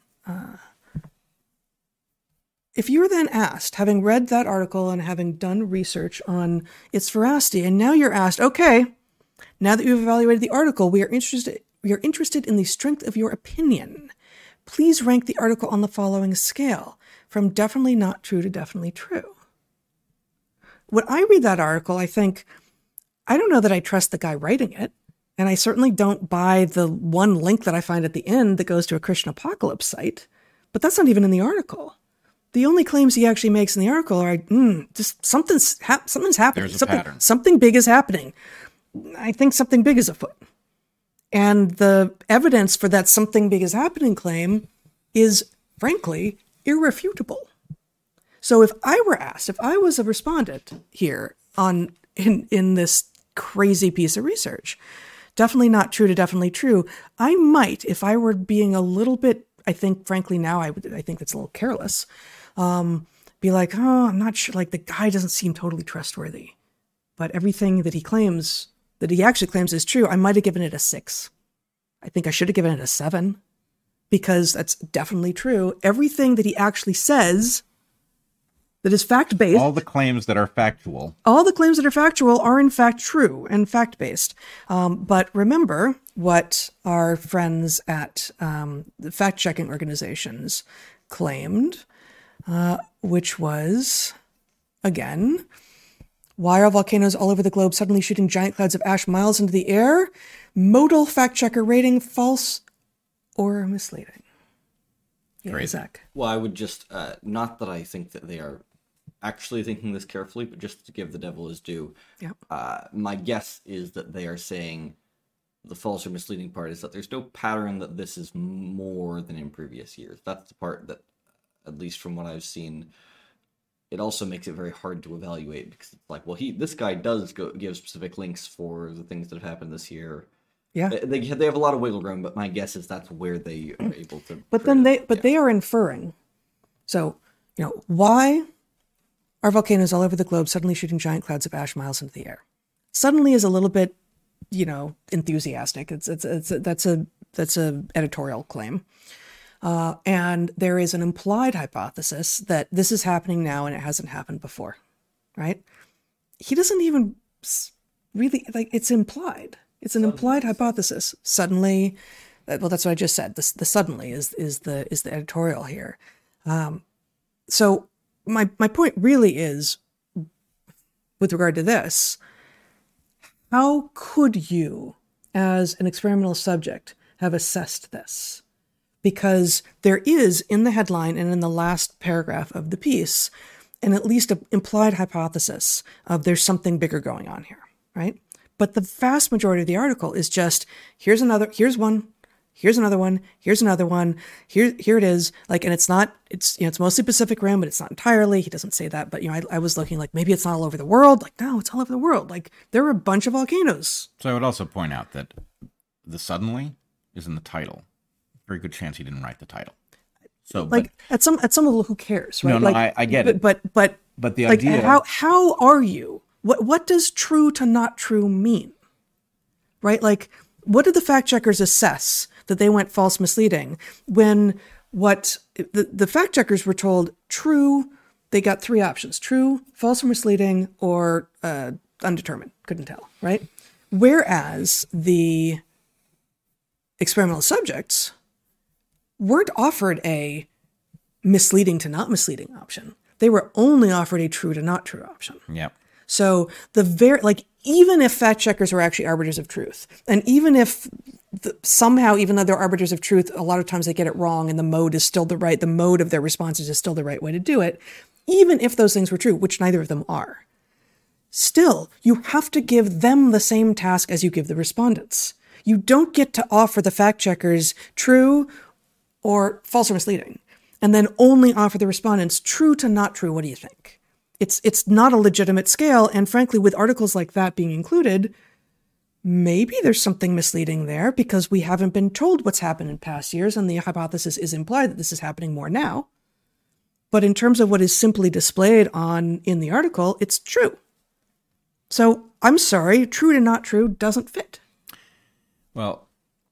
If you were then asked, having read that article and having done research on its veracity, and now you're asked, okay, now that you've evaluated the article, we are interested in the strength of your opinion. Please rank the article on the following scale, from definitely not true to definitely true. When I read that article, I think, I don't know that I trust the guy writing it, and I certainly don't buy the one link that I find at the end that goes to a Christian apocalypse site, but that's not even in the article. The only claims he actually makes in the article are, just something's happening. There's a pattern. Something big is happening. I think something big is afoot. And the evidence for that something big is happening claim is, frankly, irrefutable. So if I was a respondent here, in this crazy piece of research. Definitely not true to definitely true. I might, if I were being a little bit, I think, frankly, now I think that's a little careless, be like, oh, I'm not sure. Like, the guy doesn't seem totally trustworthy. But everything that he actually claims is true, I might have given it a 6. I think I should have given it a 7 because that's definitely true. Everything that he actually says that is fact-based. All the claims that are factual. All the claims that are factual are in fact true and fact-based. But remember what our friends at the fact-checking organizations claimed, which was, again, why are volcanoes all over the globe suddenly shooting giant clouds of ash miles into the air? Modal fact-checker rating false or misleading. Yeah, Great. Zach. Well, I would just, not that I think that they are actually thinking this carefully, but just to give the devil his due, Yep. my guess is that they are saying the false or misleading part is that there's no pattern that this is more than in previous years. That's the part that, at least from what I've seen, it also makes it very hard to evaluate because it's like, well, this guy does give specific links for the things that have happened this year. Yeah. They have a lot of wiggle room, but my guess is that's where they are able to. But then they are inferring. So, why are volcanoes all over the globe suddenly shooting giant clouds of ash miles into the air? Suddenly is a little bit, enthusiastic. That's a editorial claim. And there is an implied hypothesis that this is happening now and it hasn't happened before, right? He doesn't even really, it's implied. It's an implied hypothesis. Suddenly, well, that's what I just said. The suddenly is the editorial here. So my point really is, with regard to this, how could you, as an experimental subject, have assessed this? Because there is, in the headline and in the last paragraph of the piece, at least an implied hypothesis of there's something bigger going on here, right? But the vast majority of the article is just, here's one, here's another one, here's another one, here it is. And it's mostly Pacific Rim, but it's not entirely. He doesn't say that, but I was looking maybe it's not all over the world. No, it's all over the world. There are a bunch of volcanoes. So I would also point out that the suddenly is in the title. Very good chance he didn't write the title. So at some level, who cares, right? No, I get it. But the idea, how are you? What does true to not true mean? Right? What did the fact checkers assess that they went false misleading when what the fact checkers were told true? They got 3 options: true, false or misleading, or undetermined. Couldn't tell, right? Whereas the experimental subjects weren't offered a misleading to not misleading option. They were only offered a true to not true option. yeah. So even if fact checkers are actually arbiters of truth, and even if somehow, even though they're arbiters of truth, a lot of times they get it wrong and the mode of their responses is still the right way to do it, even if those things were true, which neither of them are, still, you have to give them the same task as you give the respondents. You don't get to offer the fact checkers true or false or misleading, and then only offer the respondents true to not true. What do you think? It's not a legitimate scale, and frankly, with articles like that being included, maybe there's something misleading there because we haven't been told what's happened in past years, and the hypothesis is implied that this is happening more now. But in terms of what is simply displayed in the article, it's true. So I'm sorry, true to not true doesn't fit. Well,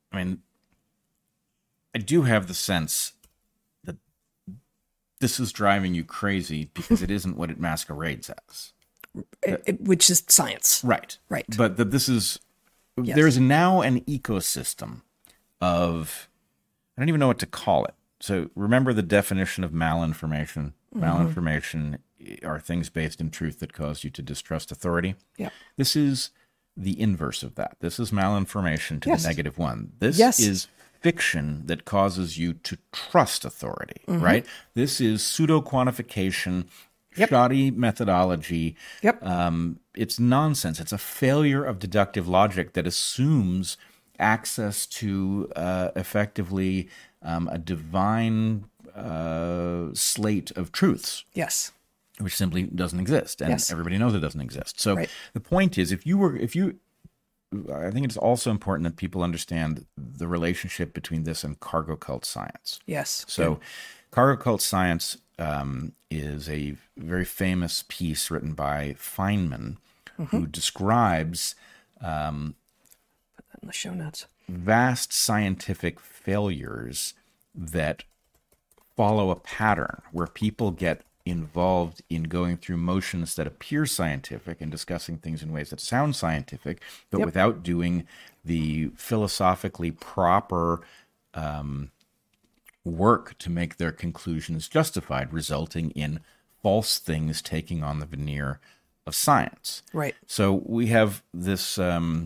I do have the sense that this is driving you crazy because it isn't what it masquerades as. Which is science. Right. Right. But that this is, Yes. There's now an ecosystem of, I don't even know what to call it. So remember the definition of malinformation. Mm-hmm. Malinformation are things based in truth that cause you to distrust authority. Yeah. This is the inverse of that. This is malinformation to Yes. the negative one. This Yes. is fiction that causes you to trust authority, right? This is pseudo-quantification, Yep. shoddy methodology. Yep. It's nonsense. It's a failure of deductive logic that assumes access to effectively a divine slate of truths. Yes. which simply doesn't exist, and Yes. everybody knows it doesn't exist. So Right. the point is, I think it's also important that people understand the relationship between this and cargo cult science. Yes. So, cargo cult science is a very famous piece written by Feynman, who describes in the show notes. vast scientific failures that follow a pattern where people get involved in going through motions that appear scientific and discussing things in ways that sound scientific, but without doing the philosophically proper work to make their conclusions justified, resulting in false things taking on the veneer of science. Right. So we have this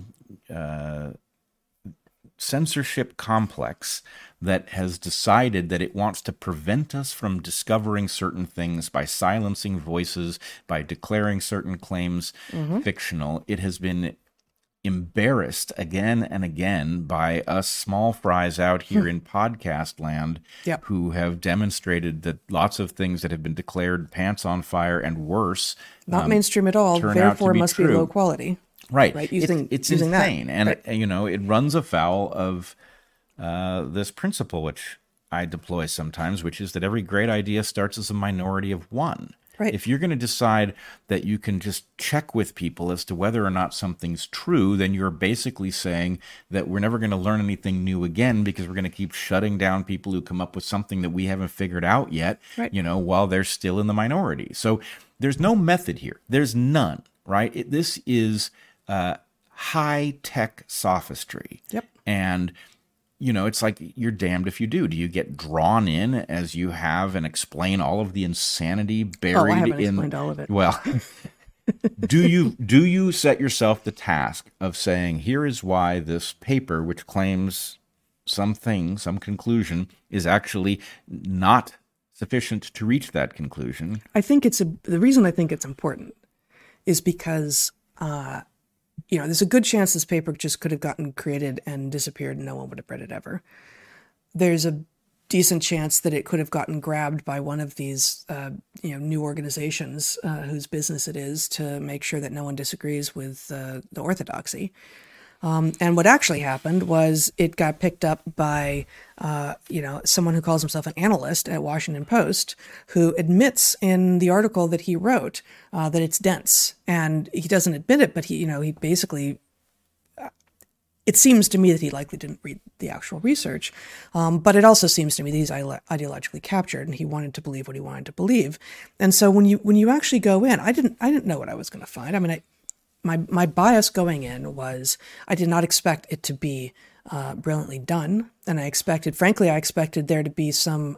censorship complex that has decided that it wants to prevent us from discovering certain things by silencing voices, by declaring certain claims fictional. It has been embarrassed again and again by us small fries out here in podcast land Yep. who have demonstrated that lots of things that have been declared pants on fire and worse Not mainstream at all, turn out to therefore be must be true. low quality. Right. Right, using it's that. insane. And, Right. it runs afoul of this principle, which I deploy sometimes, which is that every great idea starts as a minority of one. Right. If you're going to decide that you can just check with people as to whether or not something's true, then you're basically saying that we're never going to learn anything new again because we're going to keep shutting down people who come up with something that we haven't figured out yet, Right. while they're still in the minority. So there's no method here. There's none, right? This is high-tech sophistry. Yep. And it's like you're damned if you do. Do you get drawn in as you have and explain all of the insanity buried I haven't in? explained all of it. Well, do you set yourself the task of saying, here is why this paper, which claims something, some conclusion, is actually not sufficient to reach that conclusion? I think the reason I think it's important is because there's a good chance this paper just could have gotten created and disappeared and no one would have read it ever. There's a decent chance that it could have gotten grabbed by one of these new organizations whose business it is to make sure that no one disagrees with the orthodoxy. And what actually happened was it got picked up by, someone who calls himself an analyst at Washington Post, who admits in the article that he wrote that it's dense. And he doesn't admit it, but he basically, it seems to me that he likely didn't read the actual research. But it also seems to me that he's ideologically captured and he wanted to believe what he wanted to believe. And so when you actually go in, I didn't know what I was going to find. I mean, my bias going in was I did not expect it to be brilliantly done, and I expected there to be some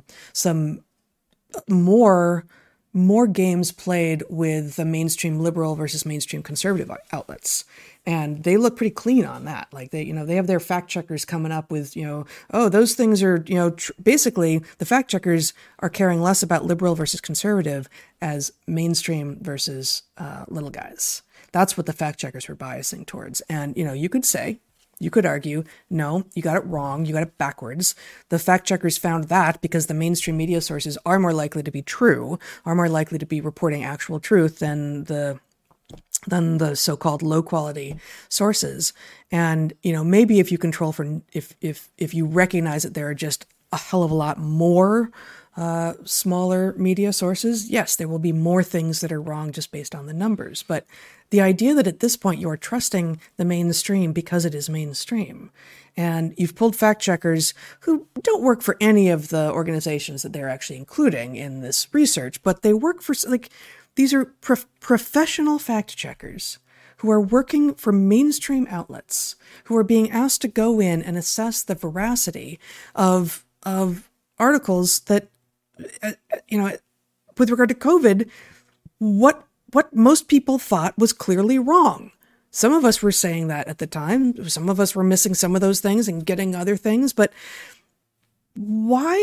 more games played with the mainstream liberal versus mainstream conservative outlets, and they look pretty clean on that. Like they have their fact checkers coming up with those things are basically the fact checkers are caring less about liberal versus conservative as mainstream versus little guys. That's what the fact checkers were biasing towards. And, you could argue, no, you got it wrong. You got it backwards. The fact checkers found that because the mainstream media sources are more likely to be true, are more likely to be reporting actual truth than the so-called low quality sources. And, maybe if you control for, if you recognize that there are just a hell of a lot more smaller media sources, yes, there will be more things that are wrong just based on the numbers. But the idea that at this point you are trusting the mainstream because it is mainstream, and you've pulled fact checkers who don't work for any of the organizations that they're actually including in this research, but they work for, these are professional fact checkers who are working for mainstream outlets, who are being asked to go in and assess the veracity of articles that, with regard to COVID, what most people thought was clearly wrong. Some of us were saying that at the time. Some of us were missing some of those things and getting other things. But why?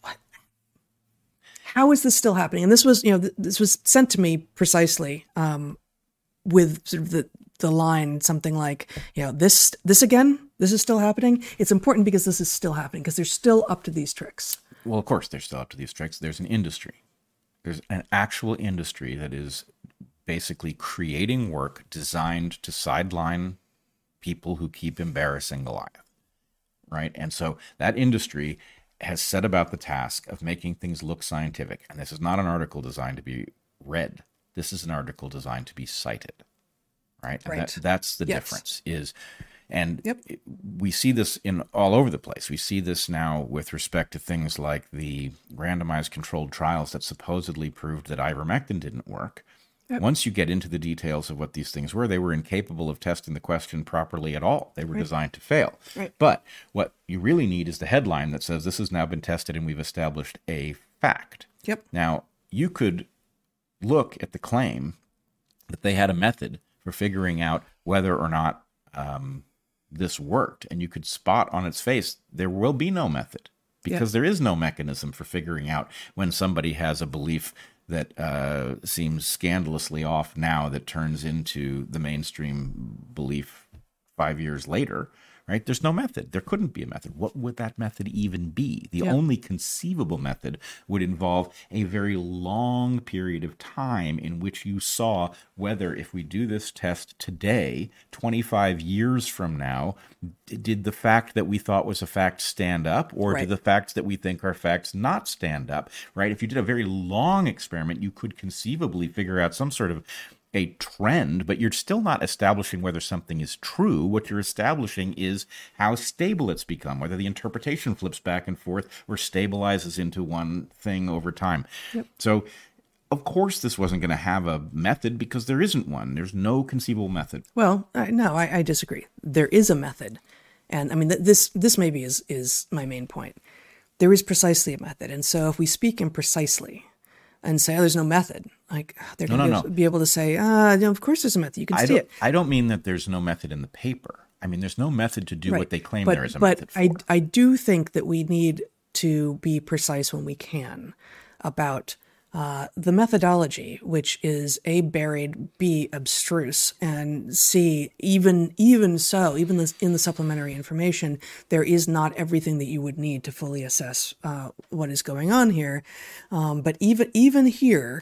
How is this still happening? And this was, this was sent to me precisely with sort of the line something like, this again, this is still happening. It's important because this is still happening because they're still up to these tricks. Well, of course, they're still up to these tricks. There's an industry. There's an actual industry that is basically creating work designed to sideline people who keep embarrassing Goliath, right? And so that industry has set about the task of making things look scientific. And this is not an article designed to be read. This is an article designed to be cited, right? And Right. that's the Yes. difference is, and Yep. we see this in all over the place. We see this now with respect to things like the randomized controlled trials that supposedly proved that ivermectin didn't work. Yep. Once you get into the details of what these things were, they were incapable of testing the question properly at all. They were designed to fail. Right. But what you really need is the headline that says this has now been tested and we've established a fact. Yep. Now, you could look at the claim that they had a method for figuring out whether or not this worked, and you could spot on its face there will be no method because there is no mechanism for figuring out when somebody has a belief that seems scandalously off now that turns into the mainstream belief 5 years later, right? There's no method. There couldn't be a method. What would that method even be? The only conceivable method would involve a very long period of time in which you saw whether, if we do this test today, 25 years from now, did the fact that we thought was a fact stand up, or Right. did the facts that we think are facts not stand up, right? If you did a very long experiment, you could conceivably figure out some sort of a trend, but you're still not establishing whether something is true. What you're establishing is how stable it's become, whether the interpretation flips back and forth or stabilizes into one thing over time. So, of course, this wasn't going to have a method because there isn't one. There's no conceivable method. Well, no, I disagree. There is a method. And I mean, this maybe is my main point. There is precisely a method. And so if we speak imprecisely and say, oh, there's no method, like they're going to be able to say, no, of course there's a method. You can see it. I don't mean that there's no method in the paper. I mean, there's no method to do what they claim there is a but method for. I do think that we need to be precise when we can about the methodology, which is A, buried, B, abstruse, and C, even in the supplementary information, there is not everything that you would need to fully assess what is going on here. But even here,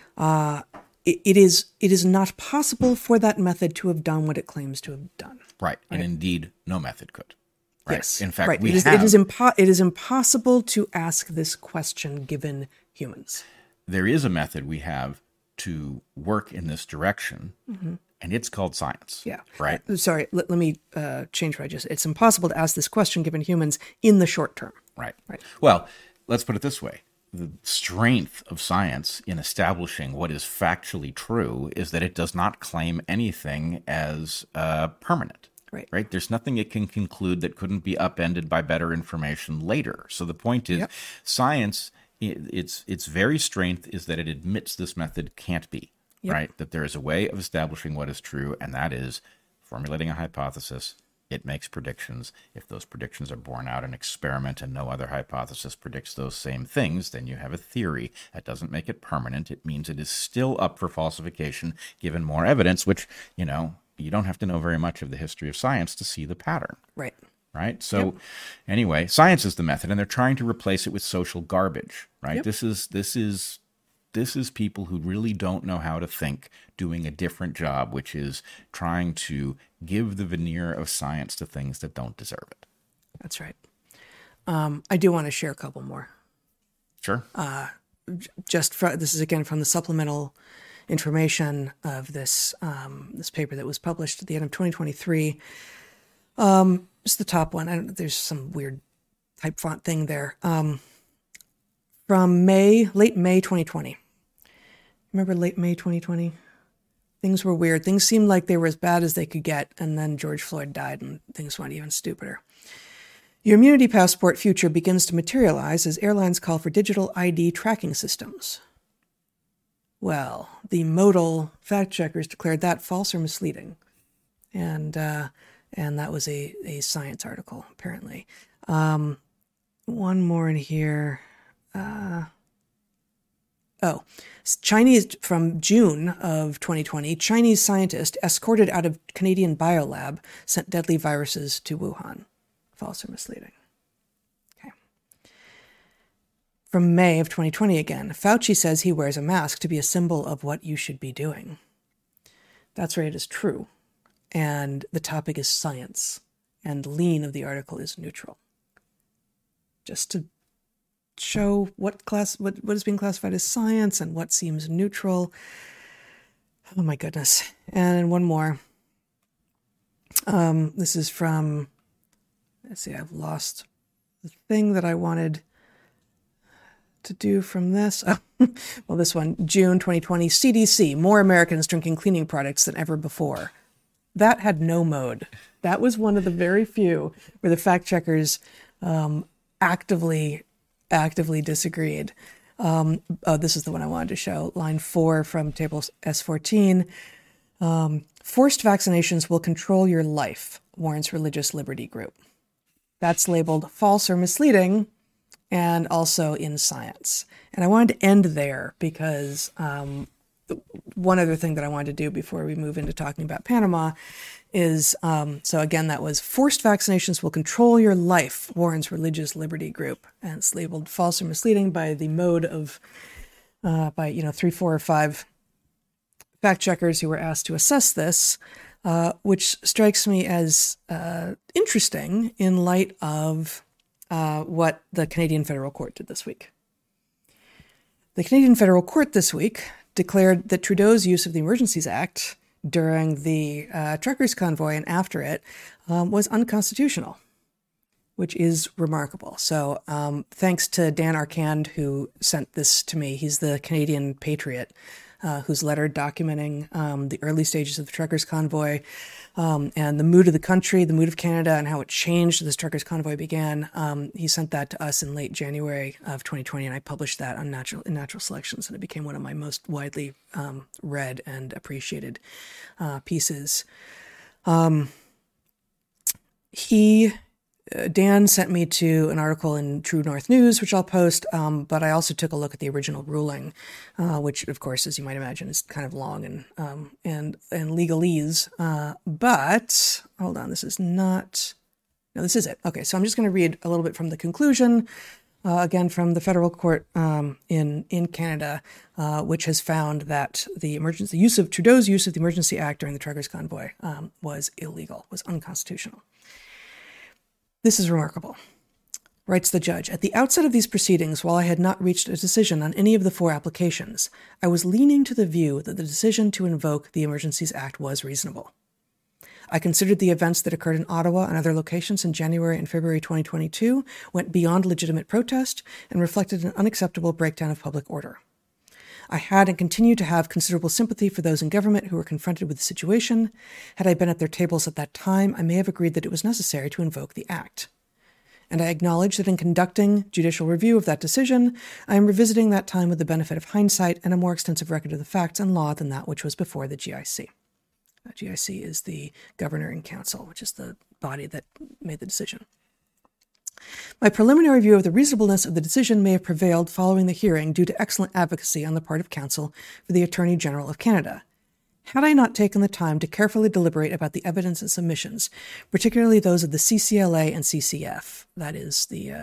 it is not possible for that method to have done what it claims to have done. Right. And indeed, no method could. Right. Yes. In fact, right. we it is impossible to ask this question given humans. There is a method we have to work in this direction, and it's called science. Yeah. Right. Sorry, let me change what I just. It's impossible to ask this question given humans in the short term. Right. Right. Well, let's put it this way. The strength of science in establishing what is factually true is that it does not claim anything as permanent. Right. Right. There's nothing it can conclude that couldn't be upended by better information later. So the point is, science, its very strength is that it admits this method can't be. Right. That there is a way of establishing what is true, and that is formulating a hypothesis. It makes predictions. If those predictions are borne out in an experiment and no other hypothesis predicts those same things, then you have a theory. That doesn't make it permanent. It means it is still up for falsification given more evidence, which, you don't have to know very much of the history of science to see the pattern. Right. Right. So anyway, science is the method, and they're trying to replace it with social garbage. Right. Yep. This is people who really don't know how to think doing a different job, which is trying to give the veneer of science to things that don't deserve it. That's right. I do want to share a couple more. Sure. This is again from the supplemental information of this this paper that was published at the end of 2023. It's the top one. There's some weird type font thing there. From late May 2020. Remember late May 2020? Things were weird. Things seemed like they were as bad as they could get, and then George Floyd died, and things went even stupider. Your immunity passport future begins to materialize as airlines call for digital ID tracking systems. Well, the modal fact checkers declared that false or misleading, and that was a Science article apparently. One more in here. Chinese, from June of 2020, Chinese scientist escorted out of Canadian biolab sent deadly viruses to Wuhan. False or misleading? Okay. from May of 2020 again. Fauci says he wears a mask to be a symbol of what you should be doing. That's right, it is true. And the topic is science. And the lean of the article is neutral. Just to show what is being classified as science and what seems neutral. Oh my goodness. And one more. This is from, let's see, I've lost the thing that I wanted to do from this. Oh, well, this one, June 2020, CDC, more Americans drinking cleaning products than ever before. That had no mode. That was one of the very few where the fact checkers actively disagreed. This is the one I wanted to show. Line 4 from table S14. Forced vaccinations will control your life, warns religious liberty group. That's labeled false or misleading, and also in science. And I wanted to end there because one other thing that I wanted to do before we move into talking about Panama is, so again, that was forced vaccinations will control your life, warns religious liberty group. And it's labeled false or misleading by the mode of, by 3, 4, or 5 fact checkers who were asked to assess this, which strikes me as interesting in light of what the Canadian Federal Court did this week. The Canadian Federal Court this week declared that Trudeau's use of the Emergencies Act during the truckers' convoy and after it was unconstitutional, which is remarkable. So thanks to Dan Arcand, who sent this to me. He's the Canadian patriot whose letter documenting the early stages of the truckers' convoy and the mood of the country, the mood of Canada, and how it changed as this truckers' convoy began. He sent that to us in late January of 2020, and I published that on Natural Selections, and it became one of my most widely read and appreciated pieces. Dan sent me to an article in True North News, which I'll post, but I also took a look at the original ruling, which, of course, as you might imagine, is kind of long and legalese. But hold on, this is it. Okay, so I'm just going to read a little bit from the conclusion, again from the federal court in Canada, which has found that the use of Trudeau's use of the Emergency Act during the truckers' convoy was illegal, was unconstitutional. This is remarkable, writes the judge. At the outset of these proceedings, while I had not reached a decision on any of the 4 applications, I was leaning to the view that the decision to invoke the Emergencies Act was reasonable. I considered the events that occurred in Ottawa and other locations in January and February 2022 went beyond legitimate protest and reflected an unacceptable breakdown of public order. I had and continue to have considerable sympathy for those in government who were confronted with the situation. Had I been at their tables at that time, I may have agreed that it was necessary to invoke the Act. And I acknowledge that in conducting judicial review of that decision, I am revisiting that time with the benefit of hindsight and a more extensive record of the facts and law than that which was before the GIC. GIC is the Governor in Council, which is the body that made the decision. My preliminary view of the reasonableness of the decision may have prevailed following the hearing due to excellent advocacy on the part of counsel for the Attorney General of Canada. Had I not taken the time to carefully deliberate about the evidence and submissions, particularly those of the CCLA and CCF, that is the,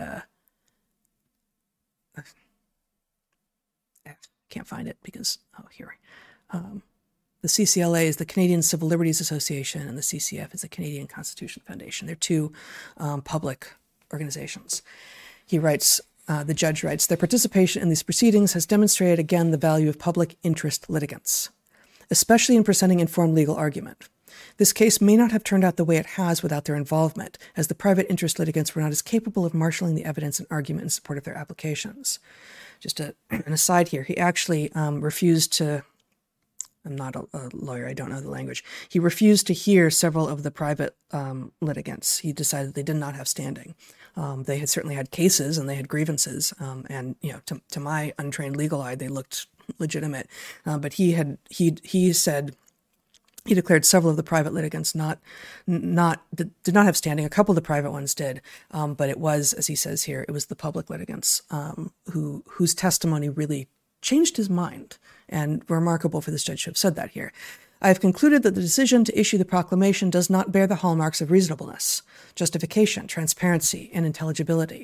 can't find it because, the CCLA is the Canadian Civil Liberties Association and the CCF is the Canadian Constitution Foundation. They're 2 public organizations. He writes, the judge writes, their participation in these proceedings has demonstrated again the value of public interest litigants, especially in presenting informed legal argument. This case may not have turned out the way it has without their involvement, as the private interest litigants were not as capable of marshalling the evidence and argument in support of their applications. Just an aside here, he actually refused to, I'm not a lawyer, I don't know the language. He refused to hear several of the private litigants. He decided they did not have standing. They had certainly had cases and they had grievances, and to my untrained legal eye, they looked legitimate. But he said he declared several of the private litigants did not have standing. A couple of the private ones did, but it was, as he says here, it was the public litigants whose testimony really changed his mind, and remarkable for this judge to have said that here. I have concluded that the decision to issue the proclamation does not bear the hallmarks of reasonableness, justification, transparency, and intelligibility,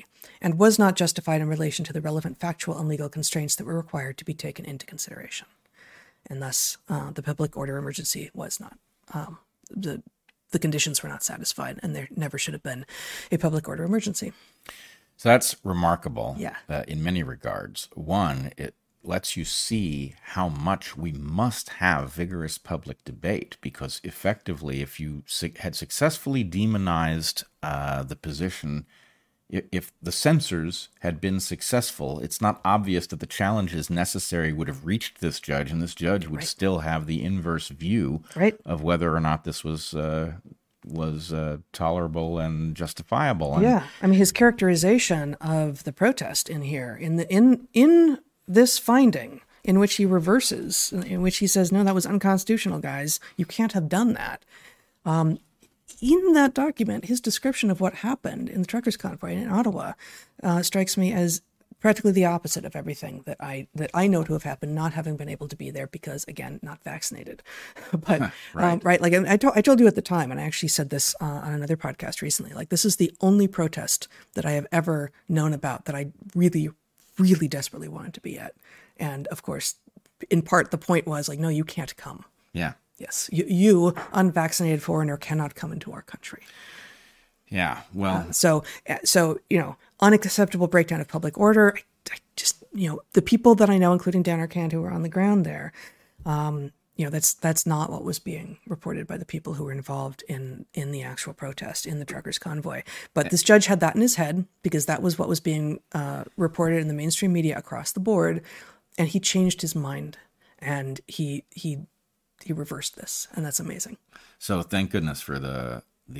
and was not justified in relation to the relevant factual and legal constraints that were required to be taken into consideration. And thus, the public order emergency was not. The conditions were not satisfied, and there never should have been a public order emergency. So that's remarkable Yeah. In many regards. One, it lets you see how much we must have vigorous public debate, because effectively, if you had successfully demonized the position, if the censors had been successful, it's not obvious that the challenges necessary would have reached this judge, and this judge would still have the inverse view of whether or not this was tolerable and justifiable. And yeah, I mean, his characterization of the protest in here, in this finding, in which he reverses, in which he says, no, that was unconstitutional, guys. You can't have done that. In that document, his description of what happened in the truckers' convoy in Ottawa strikes me as practically the opposite of everything that I know to have happened, not having been able to be there because, again, not vaccinated. But right, like I told you at the time, and I actually said this on another podcast recently. Like, this is the only protest that I have ever known about that I really, really desperately wanted to be at. And of course, in part, the point was like, no, you can't come. Yeah. Yes, you unvaccinated foreigner cannot come into our country. Yeah, well, so unacceptable breakdown of public order. I just, the people that I know, including Dan Arcand, who were on the ground there, that's not what was being reported by the people who were involved in the actual protest in the truckers' convoy. But this judge had that in his head because that was what was being reported in the mainstream media across the board, and he changed his mind, and he reversed this, and that's amazing. So thank goodness for the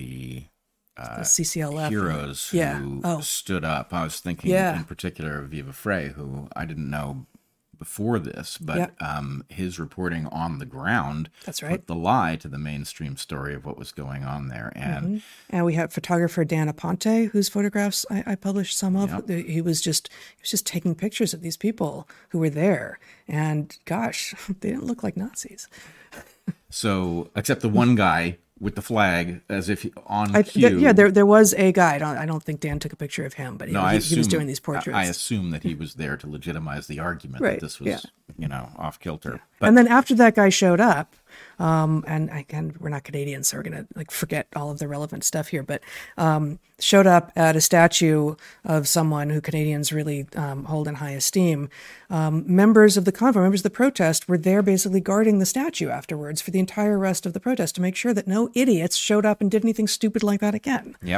CCLF heroes who stood up. I was thinking in particular of Viva Frey, who I didn't know before this, but his reporting on the ground put the lie to the mainstream story of what was going on there. And and we have photographer Dan Aponte, whose photographs I published some of. Yep. He was just taking pictures of these people who were there, and gosh, they didn't look like Nazis. So, except the one guy with the flag, as if on cue. There was a guy. I don't think Dan took a picture of him, but he was doing these portraits. I assume that he was there to legitimize the argument that this was, off kilter. Yeah. But, and then after that guy showed up, and we're not Canadians, so we're gonna forget all of the relevant stuff here. But showed up at a statue of someone who Canadians really hold in high esteem. Members of the convoy, members of the protest, were there basically guarding the statue afterwards for the entire rest of the protest to make sure that no idiots showed up and did anything stupid like that again. Yep.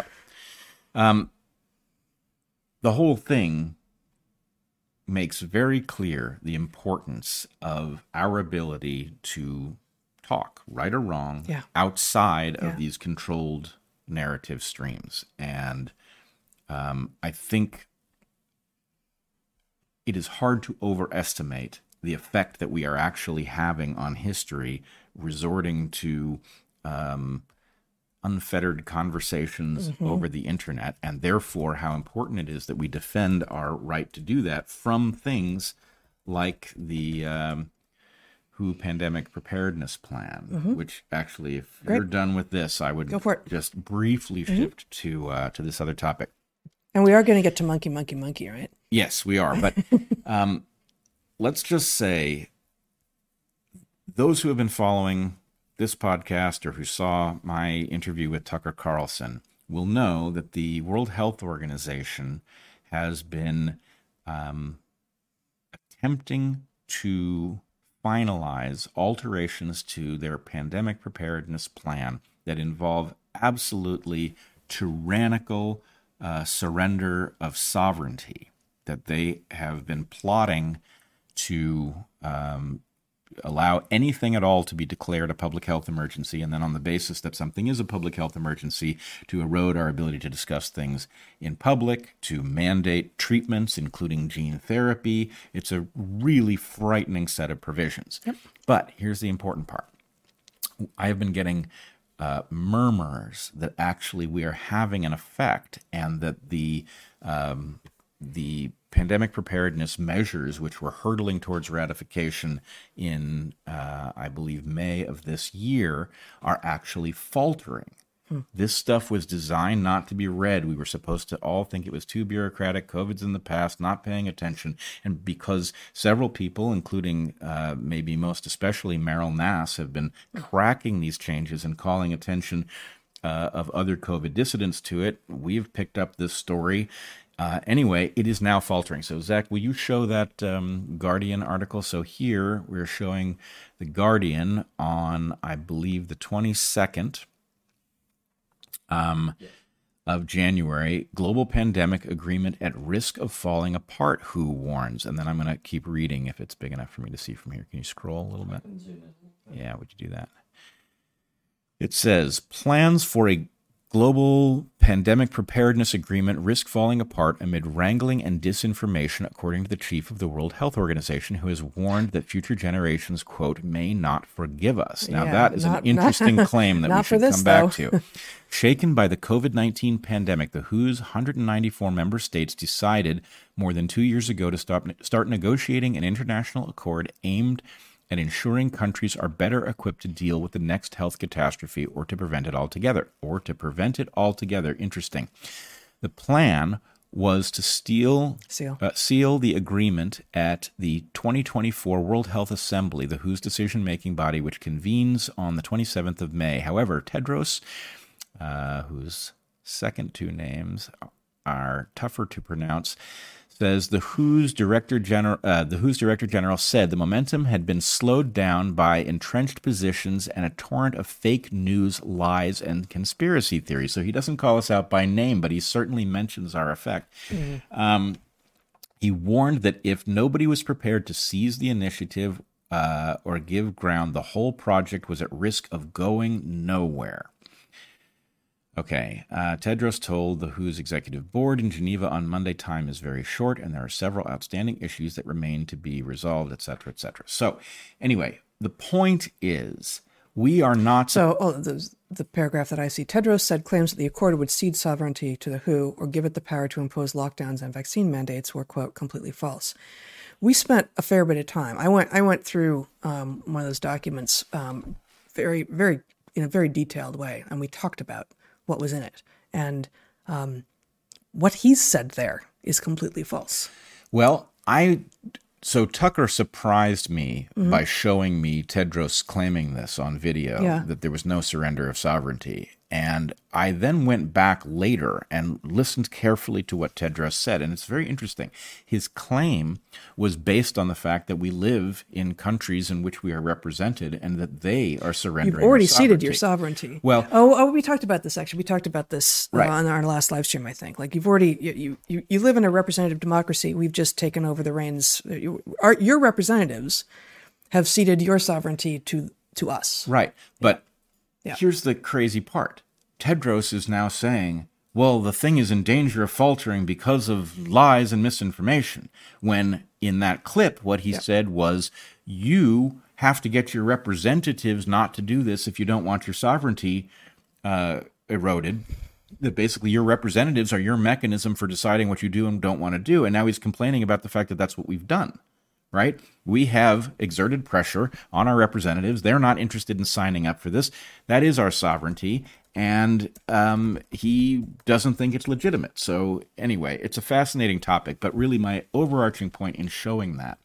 The whole thing makes very clear the importance of our ability to talk, right or wrong, outside of these controlled narrative streams. And I think it is hard to overestimate the effect that we are actually having on history, resorting to unfettered conversations over the internet, and therefore how important it is that we defend our right to do that from things like the WHO Pandemic Preparedness Plan, which actually, if you're done with this, I would just briefly shift to this other topic. And we are going to get to monkey, right? Yes, we are. But let's just say those who have been following this podcast or who saw my interview with Tucker Carlson will know that the World Health Organization has been attempting to finalize alterations to their pandemic preparedness plan that involve absolutely tyrannical surrender of sovereignty, that they have been plotting to allow anything at all to be declared a public health emergency, and then on the basis that something is a public health emergency, to erode our ability to discuss things in public, to mandate treatments, including gene therapy. It's a really frightening set of provisions. Yep. But here's the important part. I have been getting murmurs that actually we are having an effect, and that the pandemic preparedness measures, which were hurtling towards ratification in, I believe, May of this year, are actually faltering. This stuff was designed not to be read. We were supposed to all think it was too bureaucratic. COVID's in the past, not paying attention. And because several people, including maybe most especially Meryl Nass, have been cracking these changes and calling attention of other COVID dissidents to it, we've picked up this story. Anyway, it is now faltering. So, Zach, will you show that Guardian article? So here we're showing the Guardian on, I believe, the 22nd of January. Global pandemic agreement at risk of falling apart, WHO warns. And then I'm going to keep reading if it's big enough for me to see from here. Can you scroll a little bit? Yeah, would you do that? It says, plans for a global pandemic preparedness agreement risk falling apart amid wrangling and disinformation, according to the chief of the World Health Organization, who has warned that future generations, quote, may not forgive us. Now, that is an interesting claim that we should come back to. Shaken by the COVID-19 pandemic, the WHO's 194 member states decided more than 2 years ago to start negotiating an international accord aimed and ensuring countries are better equipped to deal with the next health catastrophe or to prevent it altogether. Interesting. The plan was to seal the agreement at the 2024 World Health Assembly, the WHO's decision-making body, which convenes on the 27th of May. However, Tedros, whose second two names are tougher to pronounce, says the WHO's Director General said the momentum had been slowed down by entrenched positions and a torrent of fake news, lies, and conspiracy theories. So he doesn't call us out by name, but he certainly mentions our effect. He warned that if nobody was prepared to seize the initiative or give ground, the whole project was at risk of going nowhere. Okay, Tedros told the WHO's executive board in Geneva on Monday, time is very short, and there are several outstanding issues that remain to be resolved, et cetera, et cetera. So, anyway, the point is, we are not... the paragraph that I see, Tedros said claims that the accord would cede sovereignty to the WHO or give it the power to impose lockdowns and vaccine mandates were, quote, completely false. We spent a fair bit of time. I went through one of those documents very, very, in a very detailed way, and we talked about what was in it. And what he said there is completely false. Well, so Tucker surprised me by showing me Tedros claiming this on video, that there was no surrender of sovereignty. And I then went back later and listened carefully to what Tedros said. And it's very interesting. His claim was based on the fact that we live in countries in which we are represented and that they are surrendering. You've already ceded your sovereignty. Well, we talked about this, actually. We talked about this on our last live stream, I think. Like, you've already, you live in a representative democracy. We've just taken over the reins. Your representatives have ceded your sovereignty to us. Right. But here's the crazy part. Tedros is now saying, well, the thing is in danger of faltering because of lies and misinformation. When in that clip, what he said was, you have to get your representatives not to do this if you don't want your sovereignty eroded. That basically your representatives are your mechanism for deciding what you do and don't want to do. And now he's complaining about the fact that that's what we've done. Right? We have exerted pressure on our representatives. They're not interested in signing up for this. That is our sovereignty. And he doesn't think it's legitimate. So anyway, it's a fascinating topic. But really my overarching point in showing that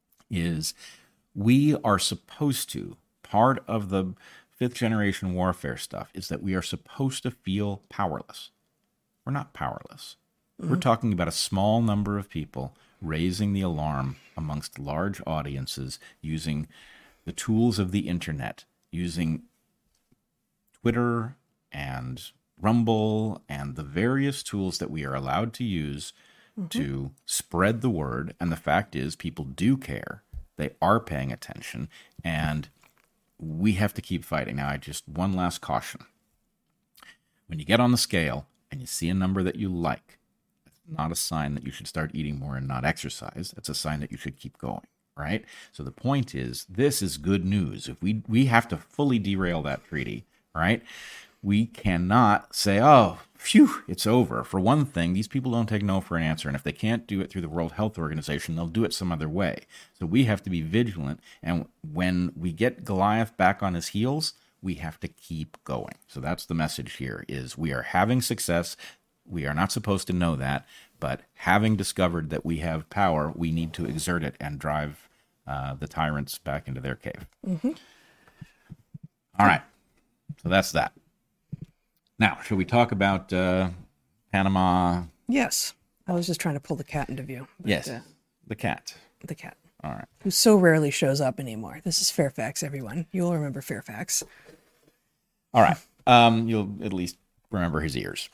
is we are supposed to, part of the fifth generation warfare stuff is that we are supposed to feel powerless. We're not powerless. We're talking about a small number of people raising the alarm amongst large audiences using the tools of the internet, using Twitter and Rumble and the various tools that we are allowed to use to spread the word. And the fact is, people do care. They are paying attention, and we have to keep fighting. Now, one last caution. When you get on the scale and you see a number that you like, not a sign that you should start eating more and not exercise. That's a sign that you should keep going, right? So the point is, this is good news. If we have to fully derail that treaty, right? We cannot say, oh, phew, it's over. For one thing, these people don't take no for an answer. And if they can't do it through the World Health Organization, they'll do it some other way. So we have to be vigilant. And when we get Goliath back on his heels, we have to keep going. So that's the message here, is we are having success. We are not supposed to know that, but having discovered that we have power, we need to exert it and drive the tyrants back into their cave. Mm-hmm. All right. So that's that. Now, should we talk about Panama? Yes. I was just trying to pull the cat into view. But, Yes, the cat. The cat. All right. Who so rarely shows up anymore. This is Fairfax, everyone. You'll remember Fairfax. All right. You'll at least remember his ears.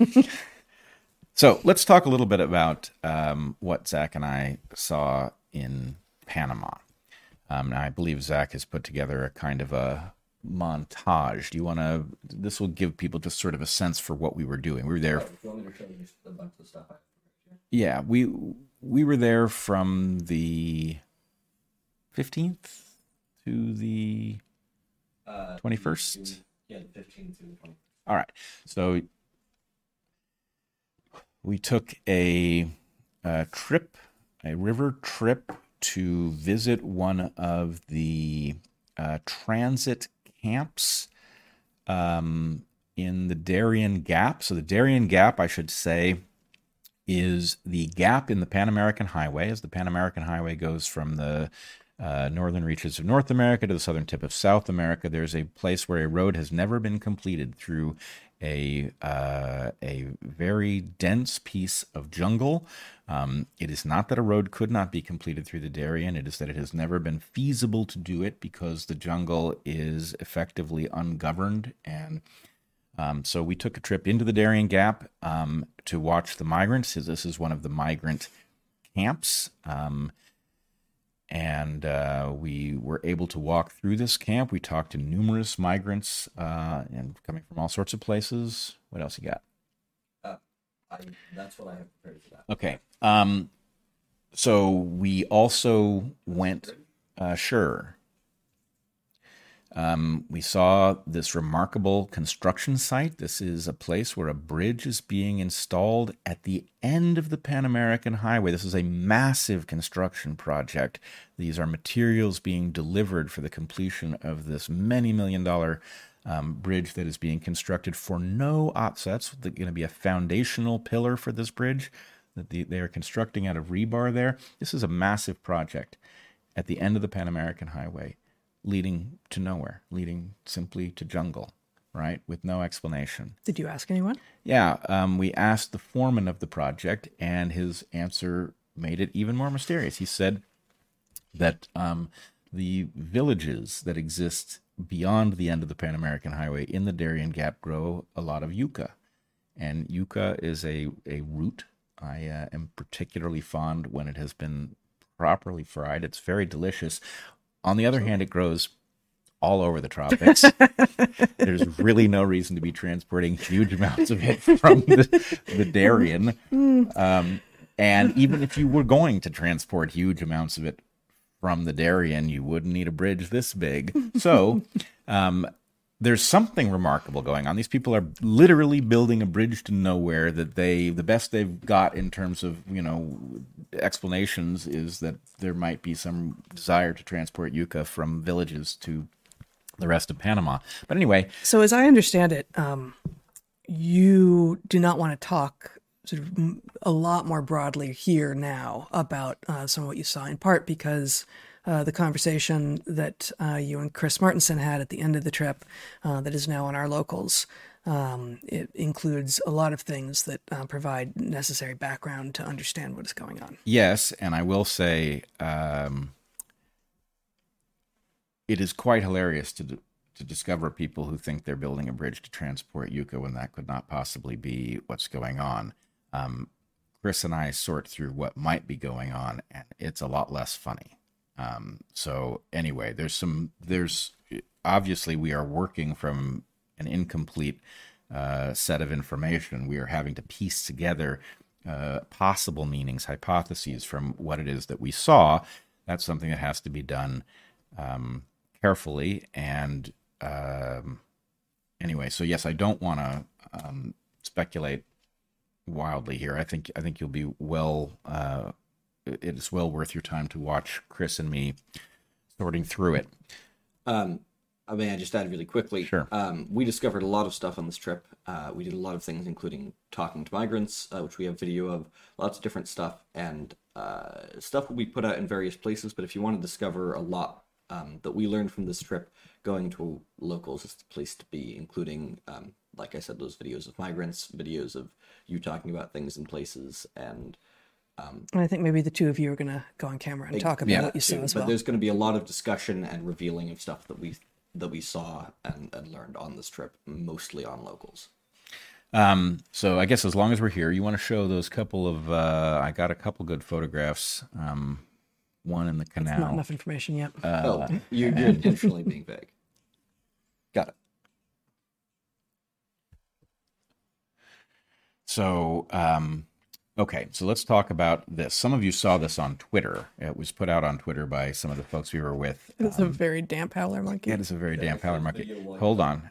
So let's talk a little bit about what Zach and I saw in Panama. Now, I believe Zach has put together a kind of a montage. Do you want to? This will give people just sort of a sense for what we were doing. We were there. Do you want me to show you a bunch of stuff? Yeah, we were there from the 15th to the 21st. Yeah, the 15th to the 21st. All right. So we took a river trip to visit one of the transit camps in the Darien Gap. So the Darien Gap, I should say, is the gap in the Pan American Highway, as the Pan American Highway goes from the northern reaches of North America to the southern tip of South America. There's a place where a road has never been completed through a very dense piece of jungle. It is not that a road could not be completed through the Darien. It is that it has never been feasible to do it because the jungle is effectively ungoverned. And so we took a trip into the Darien Gap to watch the migrants. This is one of the migrant camps. And we were able to walk through this camp. We talked to numerous migrants and coming from all sorts of places. What else you got? That's what I have prepared for that. Okay. So we also went, sure. We saw this remarkable construction site. This is a place where a bridge is being installed at the end of the Pan American Highway. This is a massive construction project. These are materials being delivered for the completion of this many $million bridge that is being constructed for no offsets. There's going to be a foundational pillar for this bridge that they are constructing out of rebar there. This is a massive project at the end of the Pan American Highway, leading to nowhere, leading simply to jungle, right, with no explanation. Did you ask anyone? Yeah, we asked the foreman of the project, and his answer made it even more mysterious. He said that the villages that exist beyond the end of the Pan American Highway in the Darien Gap grow a lot of yucca. And yucca is a root. I am particularly fond when it has been properly fried. It's very delicious. On the other hand, it grows all over the tropics. There's really no reason to be transporting huge amounts of it from the Darien. And even if you were going to transport huge amounts of it from the Darien, you wouldn't need a bridge this big. So there's something remarkable going on. These people are literally building a bridge to nowhere that the best they've got in terms of, explanations is that there might be some desire to transport yucca from villages to the rest of Panama. But anyway. So as I understand it, you do not want to talk sort of a lot more broadly here now about some of what you saw, in part because the conversation that you and Chris Martenson had at the end of the trip that is now on our locals, it includes a lot of things that provide necessary background to understand what is going on. Yes, and I will say it is quite hilarious to discover people who think they're building a bridge to transport yucca when that could not possibly be what's going on. Chris and I sort through what might be going on, and it's a lot less funny. So anyway, there's obviously we are working from an incomplete set of information. We are having to piece together possible meanings, hypotheses from what it is that we saw. That's something that has to be done carefully. And anyway, so yes, I don't want to speculate wildly here. I think you'll be it is well worth your time to watch Chris and me sorting through it. I mean, I just add really quickly. Sure. We discovered a lot of stuff on this trip. We did a lot of things, including talking to migrants, which we have video of, lots of different stuff, and stuff will be put out in various places. But if you want to discover a lot that we learned from this trip, going to locals is the place to be, including, like I said, those videos of migrants, videos of you talking about things in places, and I think maybe the two of you are going to go on camera and talk about what you saw as but well. there's going to be a lot of discussion and revealing of stuff that we saw and learned on this trip, mostly on locals. So I guess as long as we're here, you want to show those couple of, I got a couple good photographs. One in the canal. Not enough information yet. You're intentionally being vague. Got it. So, okay, so let's talk about this. Some of you saw this on Twitter. It was put out on Twitter by some of the folks we were with. It's a very damp howler monkey. It is a very damp howler monkey. Hold on.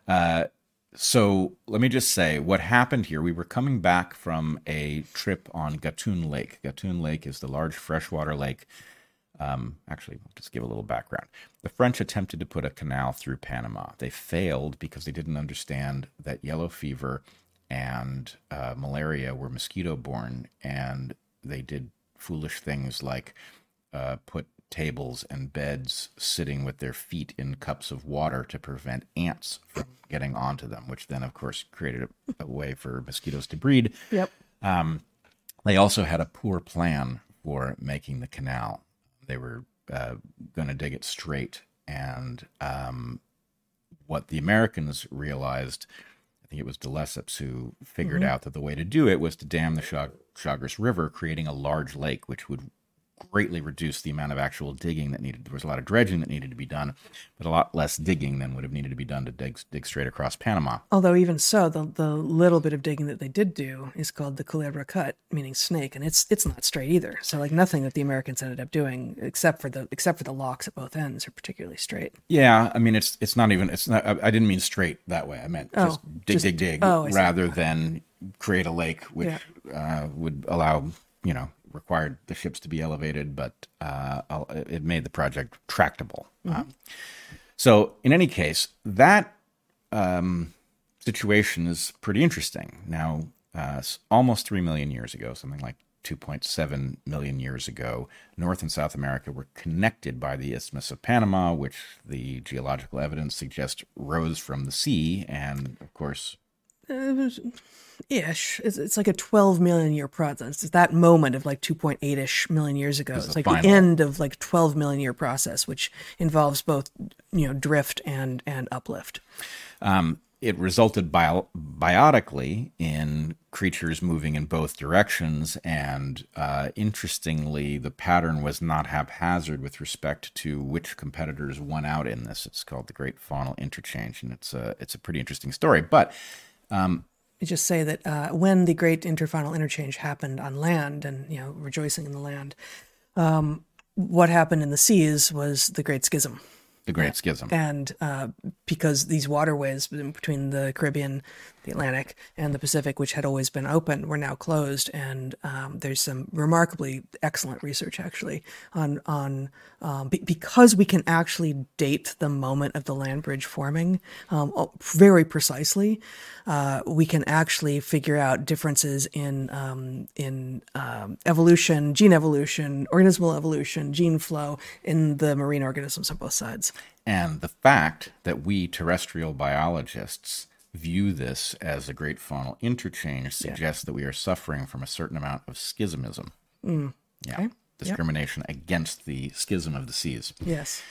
So let me just say what happened here. We were coming back from a trip on Gatun Lake. Gatun Lake is the large freshwater lake. Actually, I'll just give a little background. The French attempted to put a canal through Panama. They failed because they didn't understand that yellow fever and malaria were mosquito-borne, and they did foolish things like put tables and beds sitting with their feet in cups of water to prevent ants from getting onto them, which then, of course, created a way for mosquitoes to breed. Yep. They also had a poor plan for making the canal. They were going to dig it straight, and what the Americans realized, I think it was de Lesseps who figured out that the way to do it was to dam the Chagres River, creating a large lake, which would greatly reduce the amount of actual digging that needed. There was a lot of dredging that needed to be done, but a lot less digging than would have needed to be done to dig straight across Panama. Although even so, the little bit of digging that they did do is called the Culebra Cut, meaning snake, and it's not straight either. So like nothing that the Americans ended up doing, except for the locks at both ends, are particularly straight. Yeah, I mean it's not. I didn't mean straight that way. I meant just dig, rather than create a lake, which would allow, required the ships to be elevated, but it made the project tractable. So in any case, that situation is pretty interesting. Now, almost 3 million years ago, something like 2.7 million years ago, North and South America were connected by the Isthmus of Panama, which the geological evidence suggests rose from the sea, and of course... Ish. It's like a 12 million year process. It's that moment of like 2.8-ish million years ago. It's like the end of like 12 million year process, which involves both, drift and uplift. It resulted biotically in creatures moving in both directions, and interestingly, the pattern was not haphazard with respect to which competitors won out in this. It's called the Great Faunal Interchange, and it's a pretty interesting story. But just say that when the Great Interfaunal Interchange happened on land, and rejoicing in the land, what happened in the seas was the Great Schism. The Great Schism. And because these waterways between the Caribbean, the Atlantic, and the Pacific, which had always been open, were now closed. And there's some remarkably excellent research, actually, on because we can actually date the moment of the land bridge forming very precisely. We can actually figure out differences in evolution, gene evolution, organismal evolution, gene flow in the marine organisms on both sides. And the fact that we terrestrial biologists view this as a great faunal interchange suggests that we are suffering from a certain amount of schismism. Okay. Discrimination against the schism of the seas. Yes.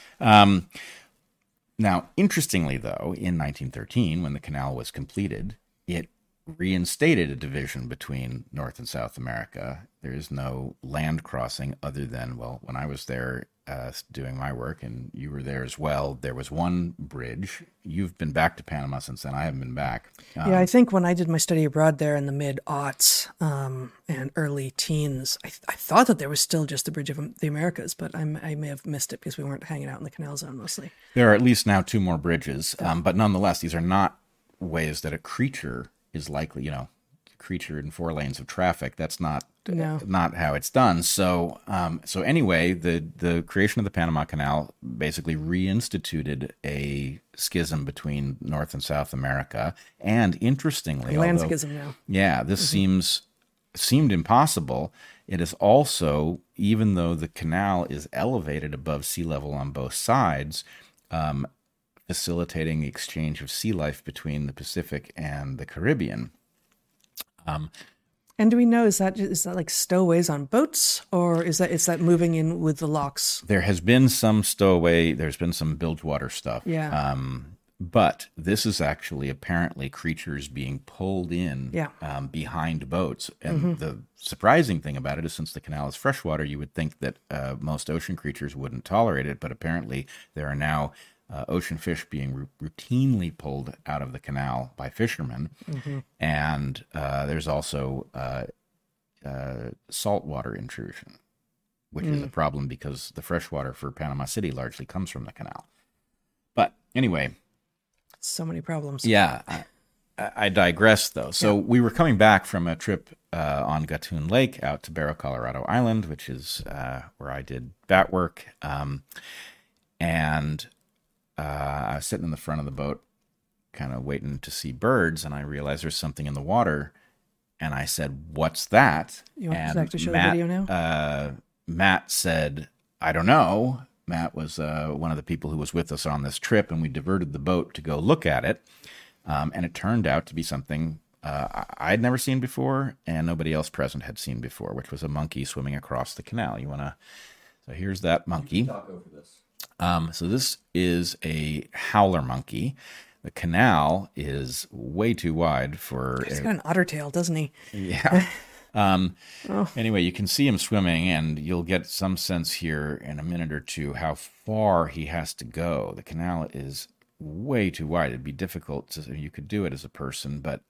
Now, interestingly, though, in 1913, when the canal was completed, it reinstated a division between North and South America. There is no land crossing other than, when I was there doing my work, and you were there as well, there was one bridge. You've been back to Panama since then. I haven't been back. I think when I did my study abroad there in the mid-aughts and early teens, I thought that there was still just the Bridge of the Americas, but I may have missed it because we weren't hanging out in the canal zone mostly. There are at least now 2 more bridges, but nonetheless, these are not ways that a creature is likely, creature in 4 lanes of traffic. That's not No. not how it's done. So so anyway, the creation of the Panama Canal basically reinstituted a schism between North and South America. And interestingly, Land although, schism now. yeah, this seemed impossible. It is also, even though the canal is elevated above sea level on both sides, facilitating the exchange of sea life between the Pacific and the Caribbean. And do we know, is that like stowaways on boats, or is that moving in with the locks? There has been some stowaway, there's been some bilgewater stuff. Yeah. But this is actually apparently creatures being pulled in Yeah. behind boats. And the surprising thing about it is, since the canal is freshwater, you would think that most ocean creatures wouldn't tolerate it. But apparently there are now ocean fish being routinely pulled out of the canal by fishermen. And there's also saltwater intrusion, which is a problem because the freshwater for Panama City largely comes from the canal. But anyway, So many problems. yeah, I digress, though. So we were coming back from a trip on Gatun Lake out to Barrow, Colorado Island, which is where I did bat work. And I was sitting in the front of the boat, kind of waiting to see birds, and I realized there's something in the water. And I said, "What's that?" You want and Zach to show the video now? Matt said, "I don't know." Matt was one of the people who was with us on this trip, and we diverted the boat to go look at it. And it turned out to be something I'd never seen before, and nobody else present had seen before, which was a monkey swimming across the canal. So here's that monkey. Talk over this. So this is a howler monkey. The canal is way too wide for... He's got an otter tail, doesn't he? Yeah. Anyway, you can see him swimming, and you'll get some sense here in a minute or two how far he has to go. The canal is way too wide. It'd be difficult you could do it as a person, but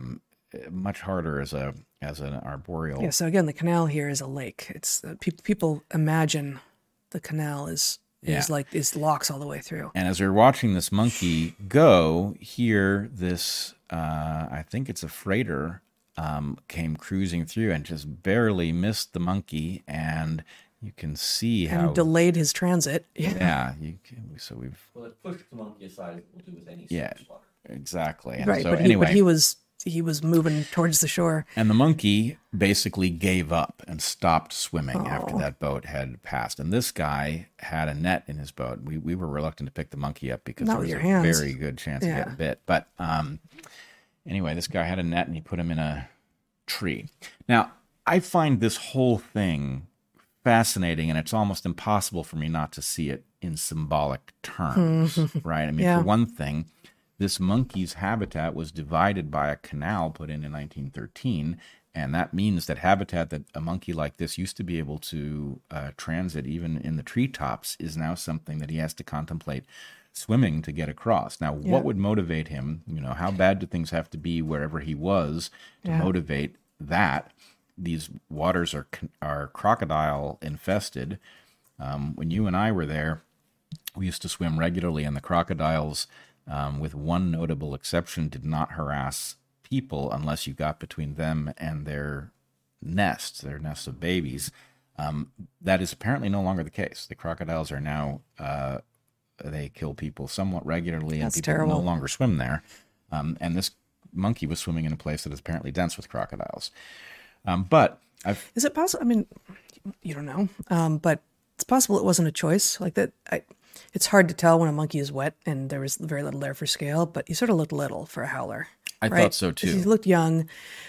much harder as an arboreal. Yeah. So again, the canal here is a lake. It's people imagine the canal is locks all the way through. And as we're watching this monkey go, here this I think it's a freighter came cruising through and just barely missed the monkey, and you can see how And delayed his transit. yeah. So we've Well, it pushed the monkey aside, as it will do with any Yeah. surface water. exactly. And Right. so But anyway, he was moving towards the shore. and the monkey basically gave up and stopped swimming after that boat had passed. And this guy had a net in his boat. We were reluctant to pick the monkey up because Not there with was your a hands. very good chance of Yeah. getting bit. But anyway, this guy had a net and he put him in a tree. Now, I find this whole thing fascinating, and it's almost impossible for me not to see it in symbolic terms, right? I mean, Yeah. for one thing, this monkey's habitat was divided by a canal put in 1913, and that means that habitat that a monkey like this used to be able to transit even in the treetops is now something that he has to contemplate swimming to get across. Now, what would motivate him? How bad do things have to be wherever he was to motivate that? These waters are crocodile infested. When you and I were there, we used to swim regularly, and the crocodiles, with one notable exception, did not harass people unless you got between them and their nests of babies. That is apparently no longer the case. The crocodiles are now, they kill people somewhat regularly, and That's people terrible. no longer swim there. And this monkey was swimming in a place that is apparently dense with crocodiles. But Is it possible? I mean, you don't know, but it's possible it wasn't a choice like that. It's hard to tell when a monkey is wet, and there was very little there for scale, but he sort of looked little for a howler. I thought so too. He looked young,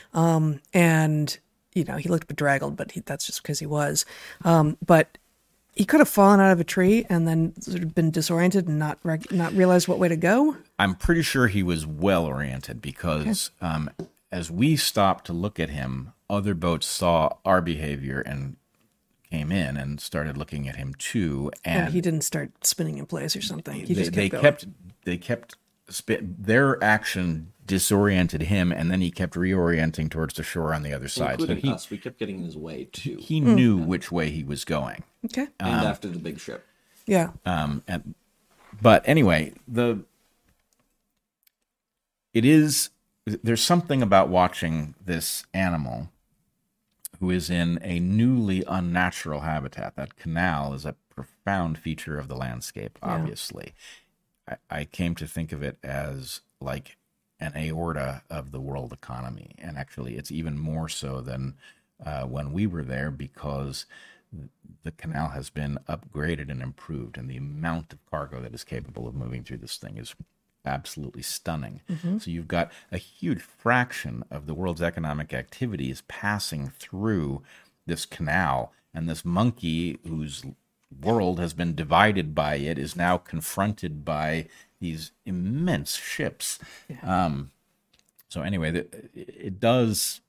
and he looked bedraggled, but that's just because he was. But he could have fallen out of a tree and then sort of been disoriented and not realized what way to go. I'm pretty sure he was well oriented because as we stopped to look at him, other boats saw our behavior and came in and started looking at him too. And he didn't start spinning in place or something. He just they kept going. kept their action disoriented him, and then he kept reorienting towards the shore on the other side. Including So us, we kept getting in his way too. he knew which way he was going. Okay. And after the big ship. Yeah. But anyway, it is there's something about watching this animal who is in a newly unnatural habitat. That canal is a profound feature of the landscape, obviously. I came to think of it as like an aorta of the world economy. And actually, it's even more so than when we were there, because the canal has been upgraded and improved, and the amount of cargo that is capable of moving through this thing is absolutely stunning. So you've got a huge fraction of the world's economic activity is passing through this canal, and this monkey whose world has been divided by it is now confronted by these immense ships. So anyway, it does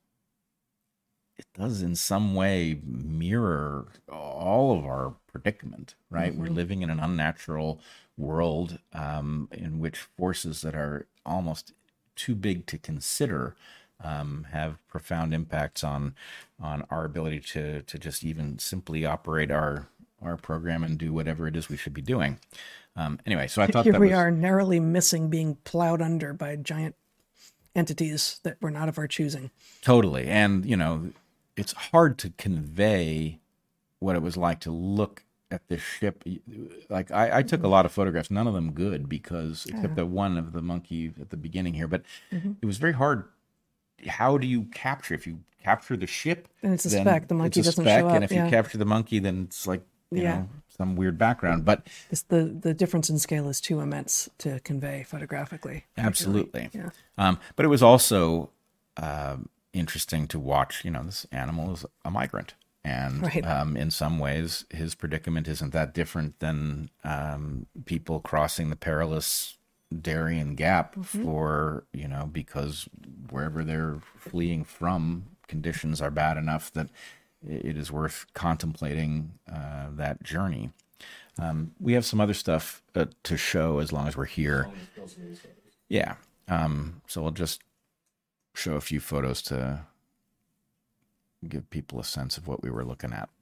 in some way mirror all of our predicament, right? We're living in an unnatural world in which forces that are almost too big to consider have profound impacts on our ability to just even simply operate our program and do whatever it is we should be doing. Anyway, so I thought here we are narrowly missing being plowed under by giant entities that were not of our choosing. Totally. And, it's hard to convey what it was like to look at this ship. Like I took a lot of photographs, none of them good, because except the one of the monkey at the beginning here, but it was very hard. How do you capture? If you capture the ship, and it's a speck, the monkey doesn't show up. And if you capture the monkey, then it's like, you know, some weird background. But the difference in scale is too immense to convey photographically. Absolutely. Yeah. But it was also interesting to watch. This animal is a migrant, and in some ways, his predicament isn't that different than people crossing the perilous Darien Gap for because wherever they're fleeing from, conditions are bad enough that it is worth contemplating that journey. We have some other stuff to show as long as we're here. Yeah. So we'll just show a few photos to give people a sense of what we were looking at.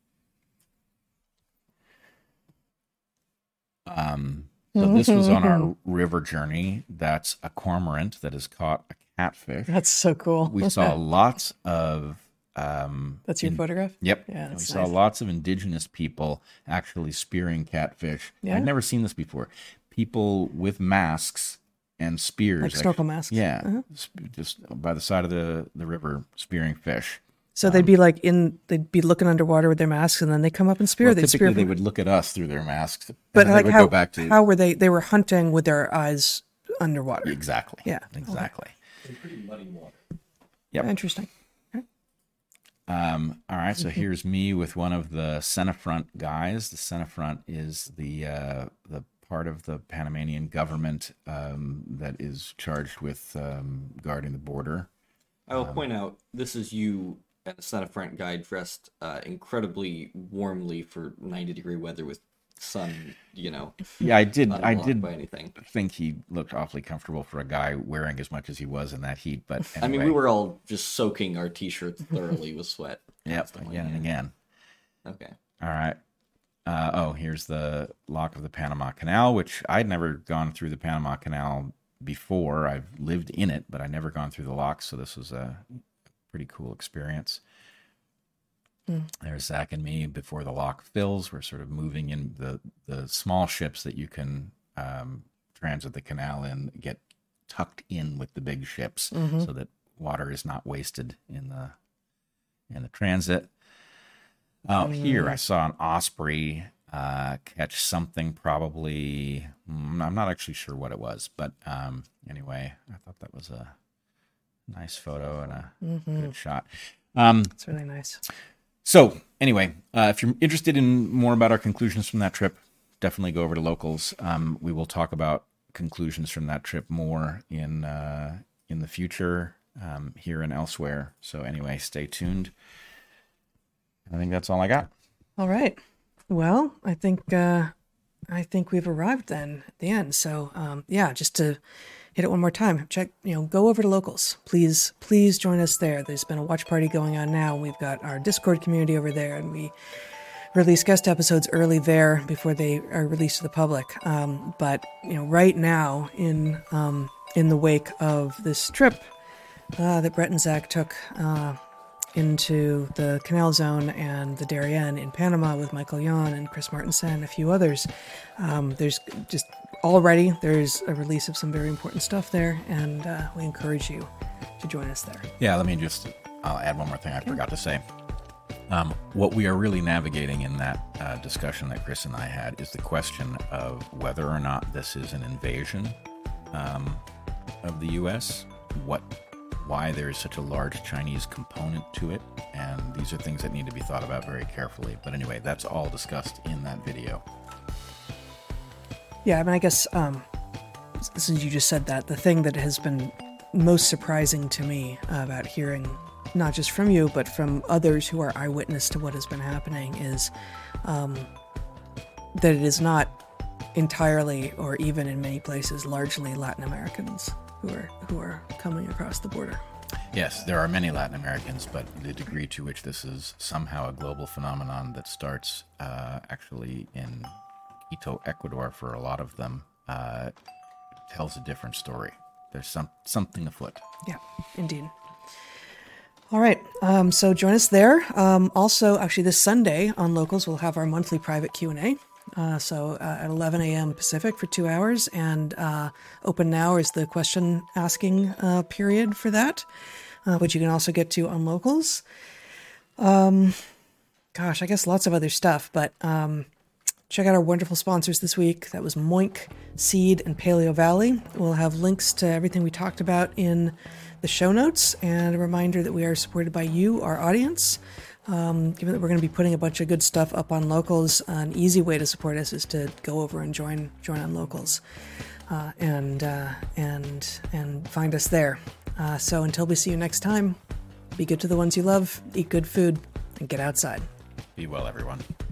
So this was on our river journey. That's a cormorant that has caught a catfish. That's so cool. We saw lots of... that's your photograph? Yep. Yeah, we saw lots of indigenous people actually spearing catfish. Yeah. I'd never seen this before. People with masks and spears. Like snorkel masks. Yeah. Just by the side of the river spearing fish. So they'd be they'd be looking underwater with their masks, and then they come up and spear. Well, typically they would look at us through their masks. But like how were they were hunting with their eyes underwater. Exactly. Yeah. Exactly. In pretty muddy water. Yep. Interesting. All right, so here's me with one of the Senafront guys. The Senafront is the part of the Panamanian government that is charged with guarding the border. I will point out, this is you at a Senafront guy dressed incredibly warmly for 90-degree weather with sun, Yeah, I did by anything. think he looked awfully comfortable for a guy wearing as much as he was in that heat. But anyway. I mean, we were all just soaking our t-shirts thoroughly with sweat. Yep, again and again. Okay. All right. Here's the lock of the Panama Canal, which I'd never gone through the Panama Canal before. I've lived in it, but I'd never gone through the lock, so this was a pretty cool experience. There's Zach and me before the lock fills. We're sort of moving in the small ships that you can transit the canal in, get tucked in with the big ships so that water is not wasted in the transit. Here I saw an osprey catch something, probably, I'm not actually sure what it was, but anyway, I thought that was a nice photo and a good shot. It's really nice. So anyway, if you're interested in more about our conclusions from that trip, definitely go over to Locals. We will talk about conclusions from that trip more in the future, here and elsewhere. So anyway, stay tuned. I think that's all I got. All right. Well, I think we've arrived then at the end. So just to hit it one more time, go over to Locals. Please join us there. There's been a watch party going on now. We've got our Discord community over there, and we release guest episodes early there before they are released to the public. But right now, in the wake of this trip, that Brett and Zach took into the Canal Zone and the Darien in Panama with Michael Yon and Chris Martenson and a few others. There's just already there's a release of some very important stuff there, and we encourage you to join us there. Yeah, I'll add one more thing I forgot to say. What we are really navigating in that discussion that Chris and I had is the question of whether or not this is an invasion of the U.S., why there is such a large Chinese component to it, and these are things that need to be thought about very carefully. But anyway, that's all discussed in that video. Yeah, I mean, I guess since you just said that, the thing that has been most surprising to me about hearing, not just from you, but from others who are eyewitness to what has been happening, is that it is not entirely, or even in many places, largely Latin Americans who are coming across the border. Yes, there are many Latin Americans, but the degree to which this is somehow a global phenomenon that starts actually in Quito, Ecuador, for a lot of them, tells a different story. There's something afoot. Yeah, indeed. All right, so join us there. Also, actually, this Sunday on Locals, we'll have our monthly private Q&A. So at 11 a.m. Pacific for 2 hours, and open now is the question asking period for that, which you can also get to on Locals. I guess lots of other stuff, but check out our wonderful sponsors this week. That was Moink, Seed, and Paleo Valley. We'll have links to everything we talked about in the show notes, and a reminder that we are supported by you, our audience. Given that we're going to be putting a bunch of good stuff up on Locals, an easy way to support us is to go over and join on Locals, and find us there. So until we see you next time, be good to the ones you love, eat good food, and get outside. Be well, everyone.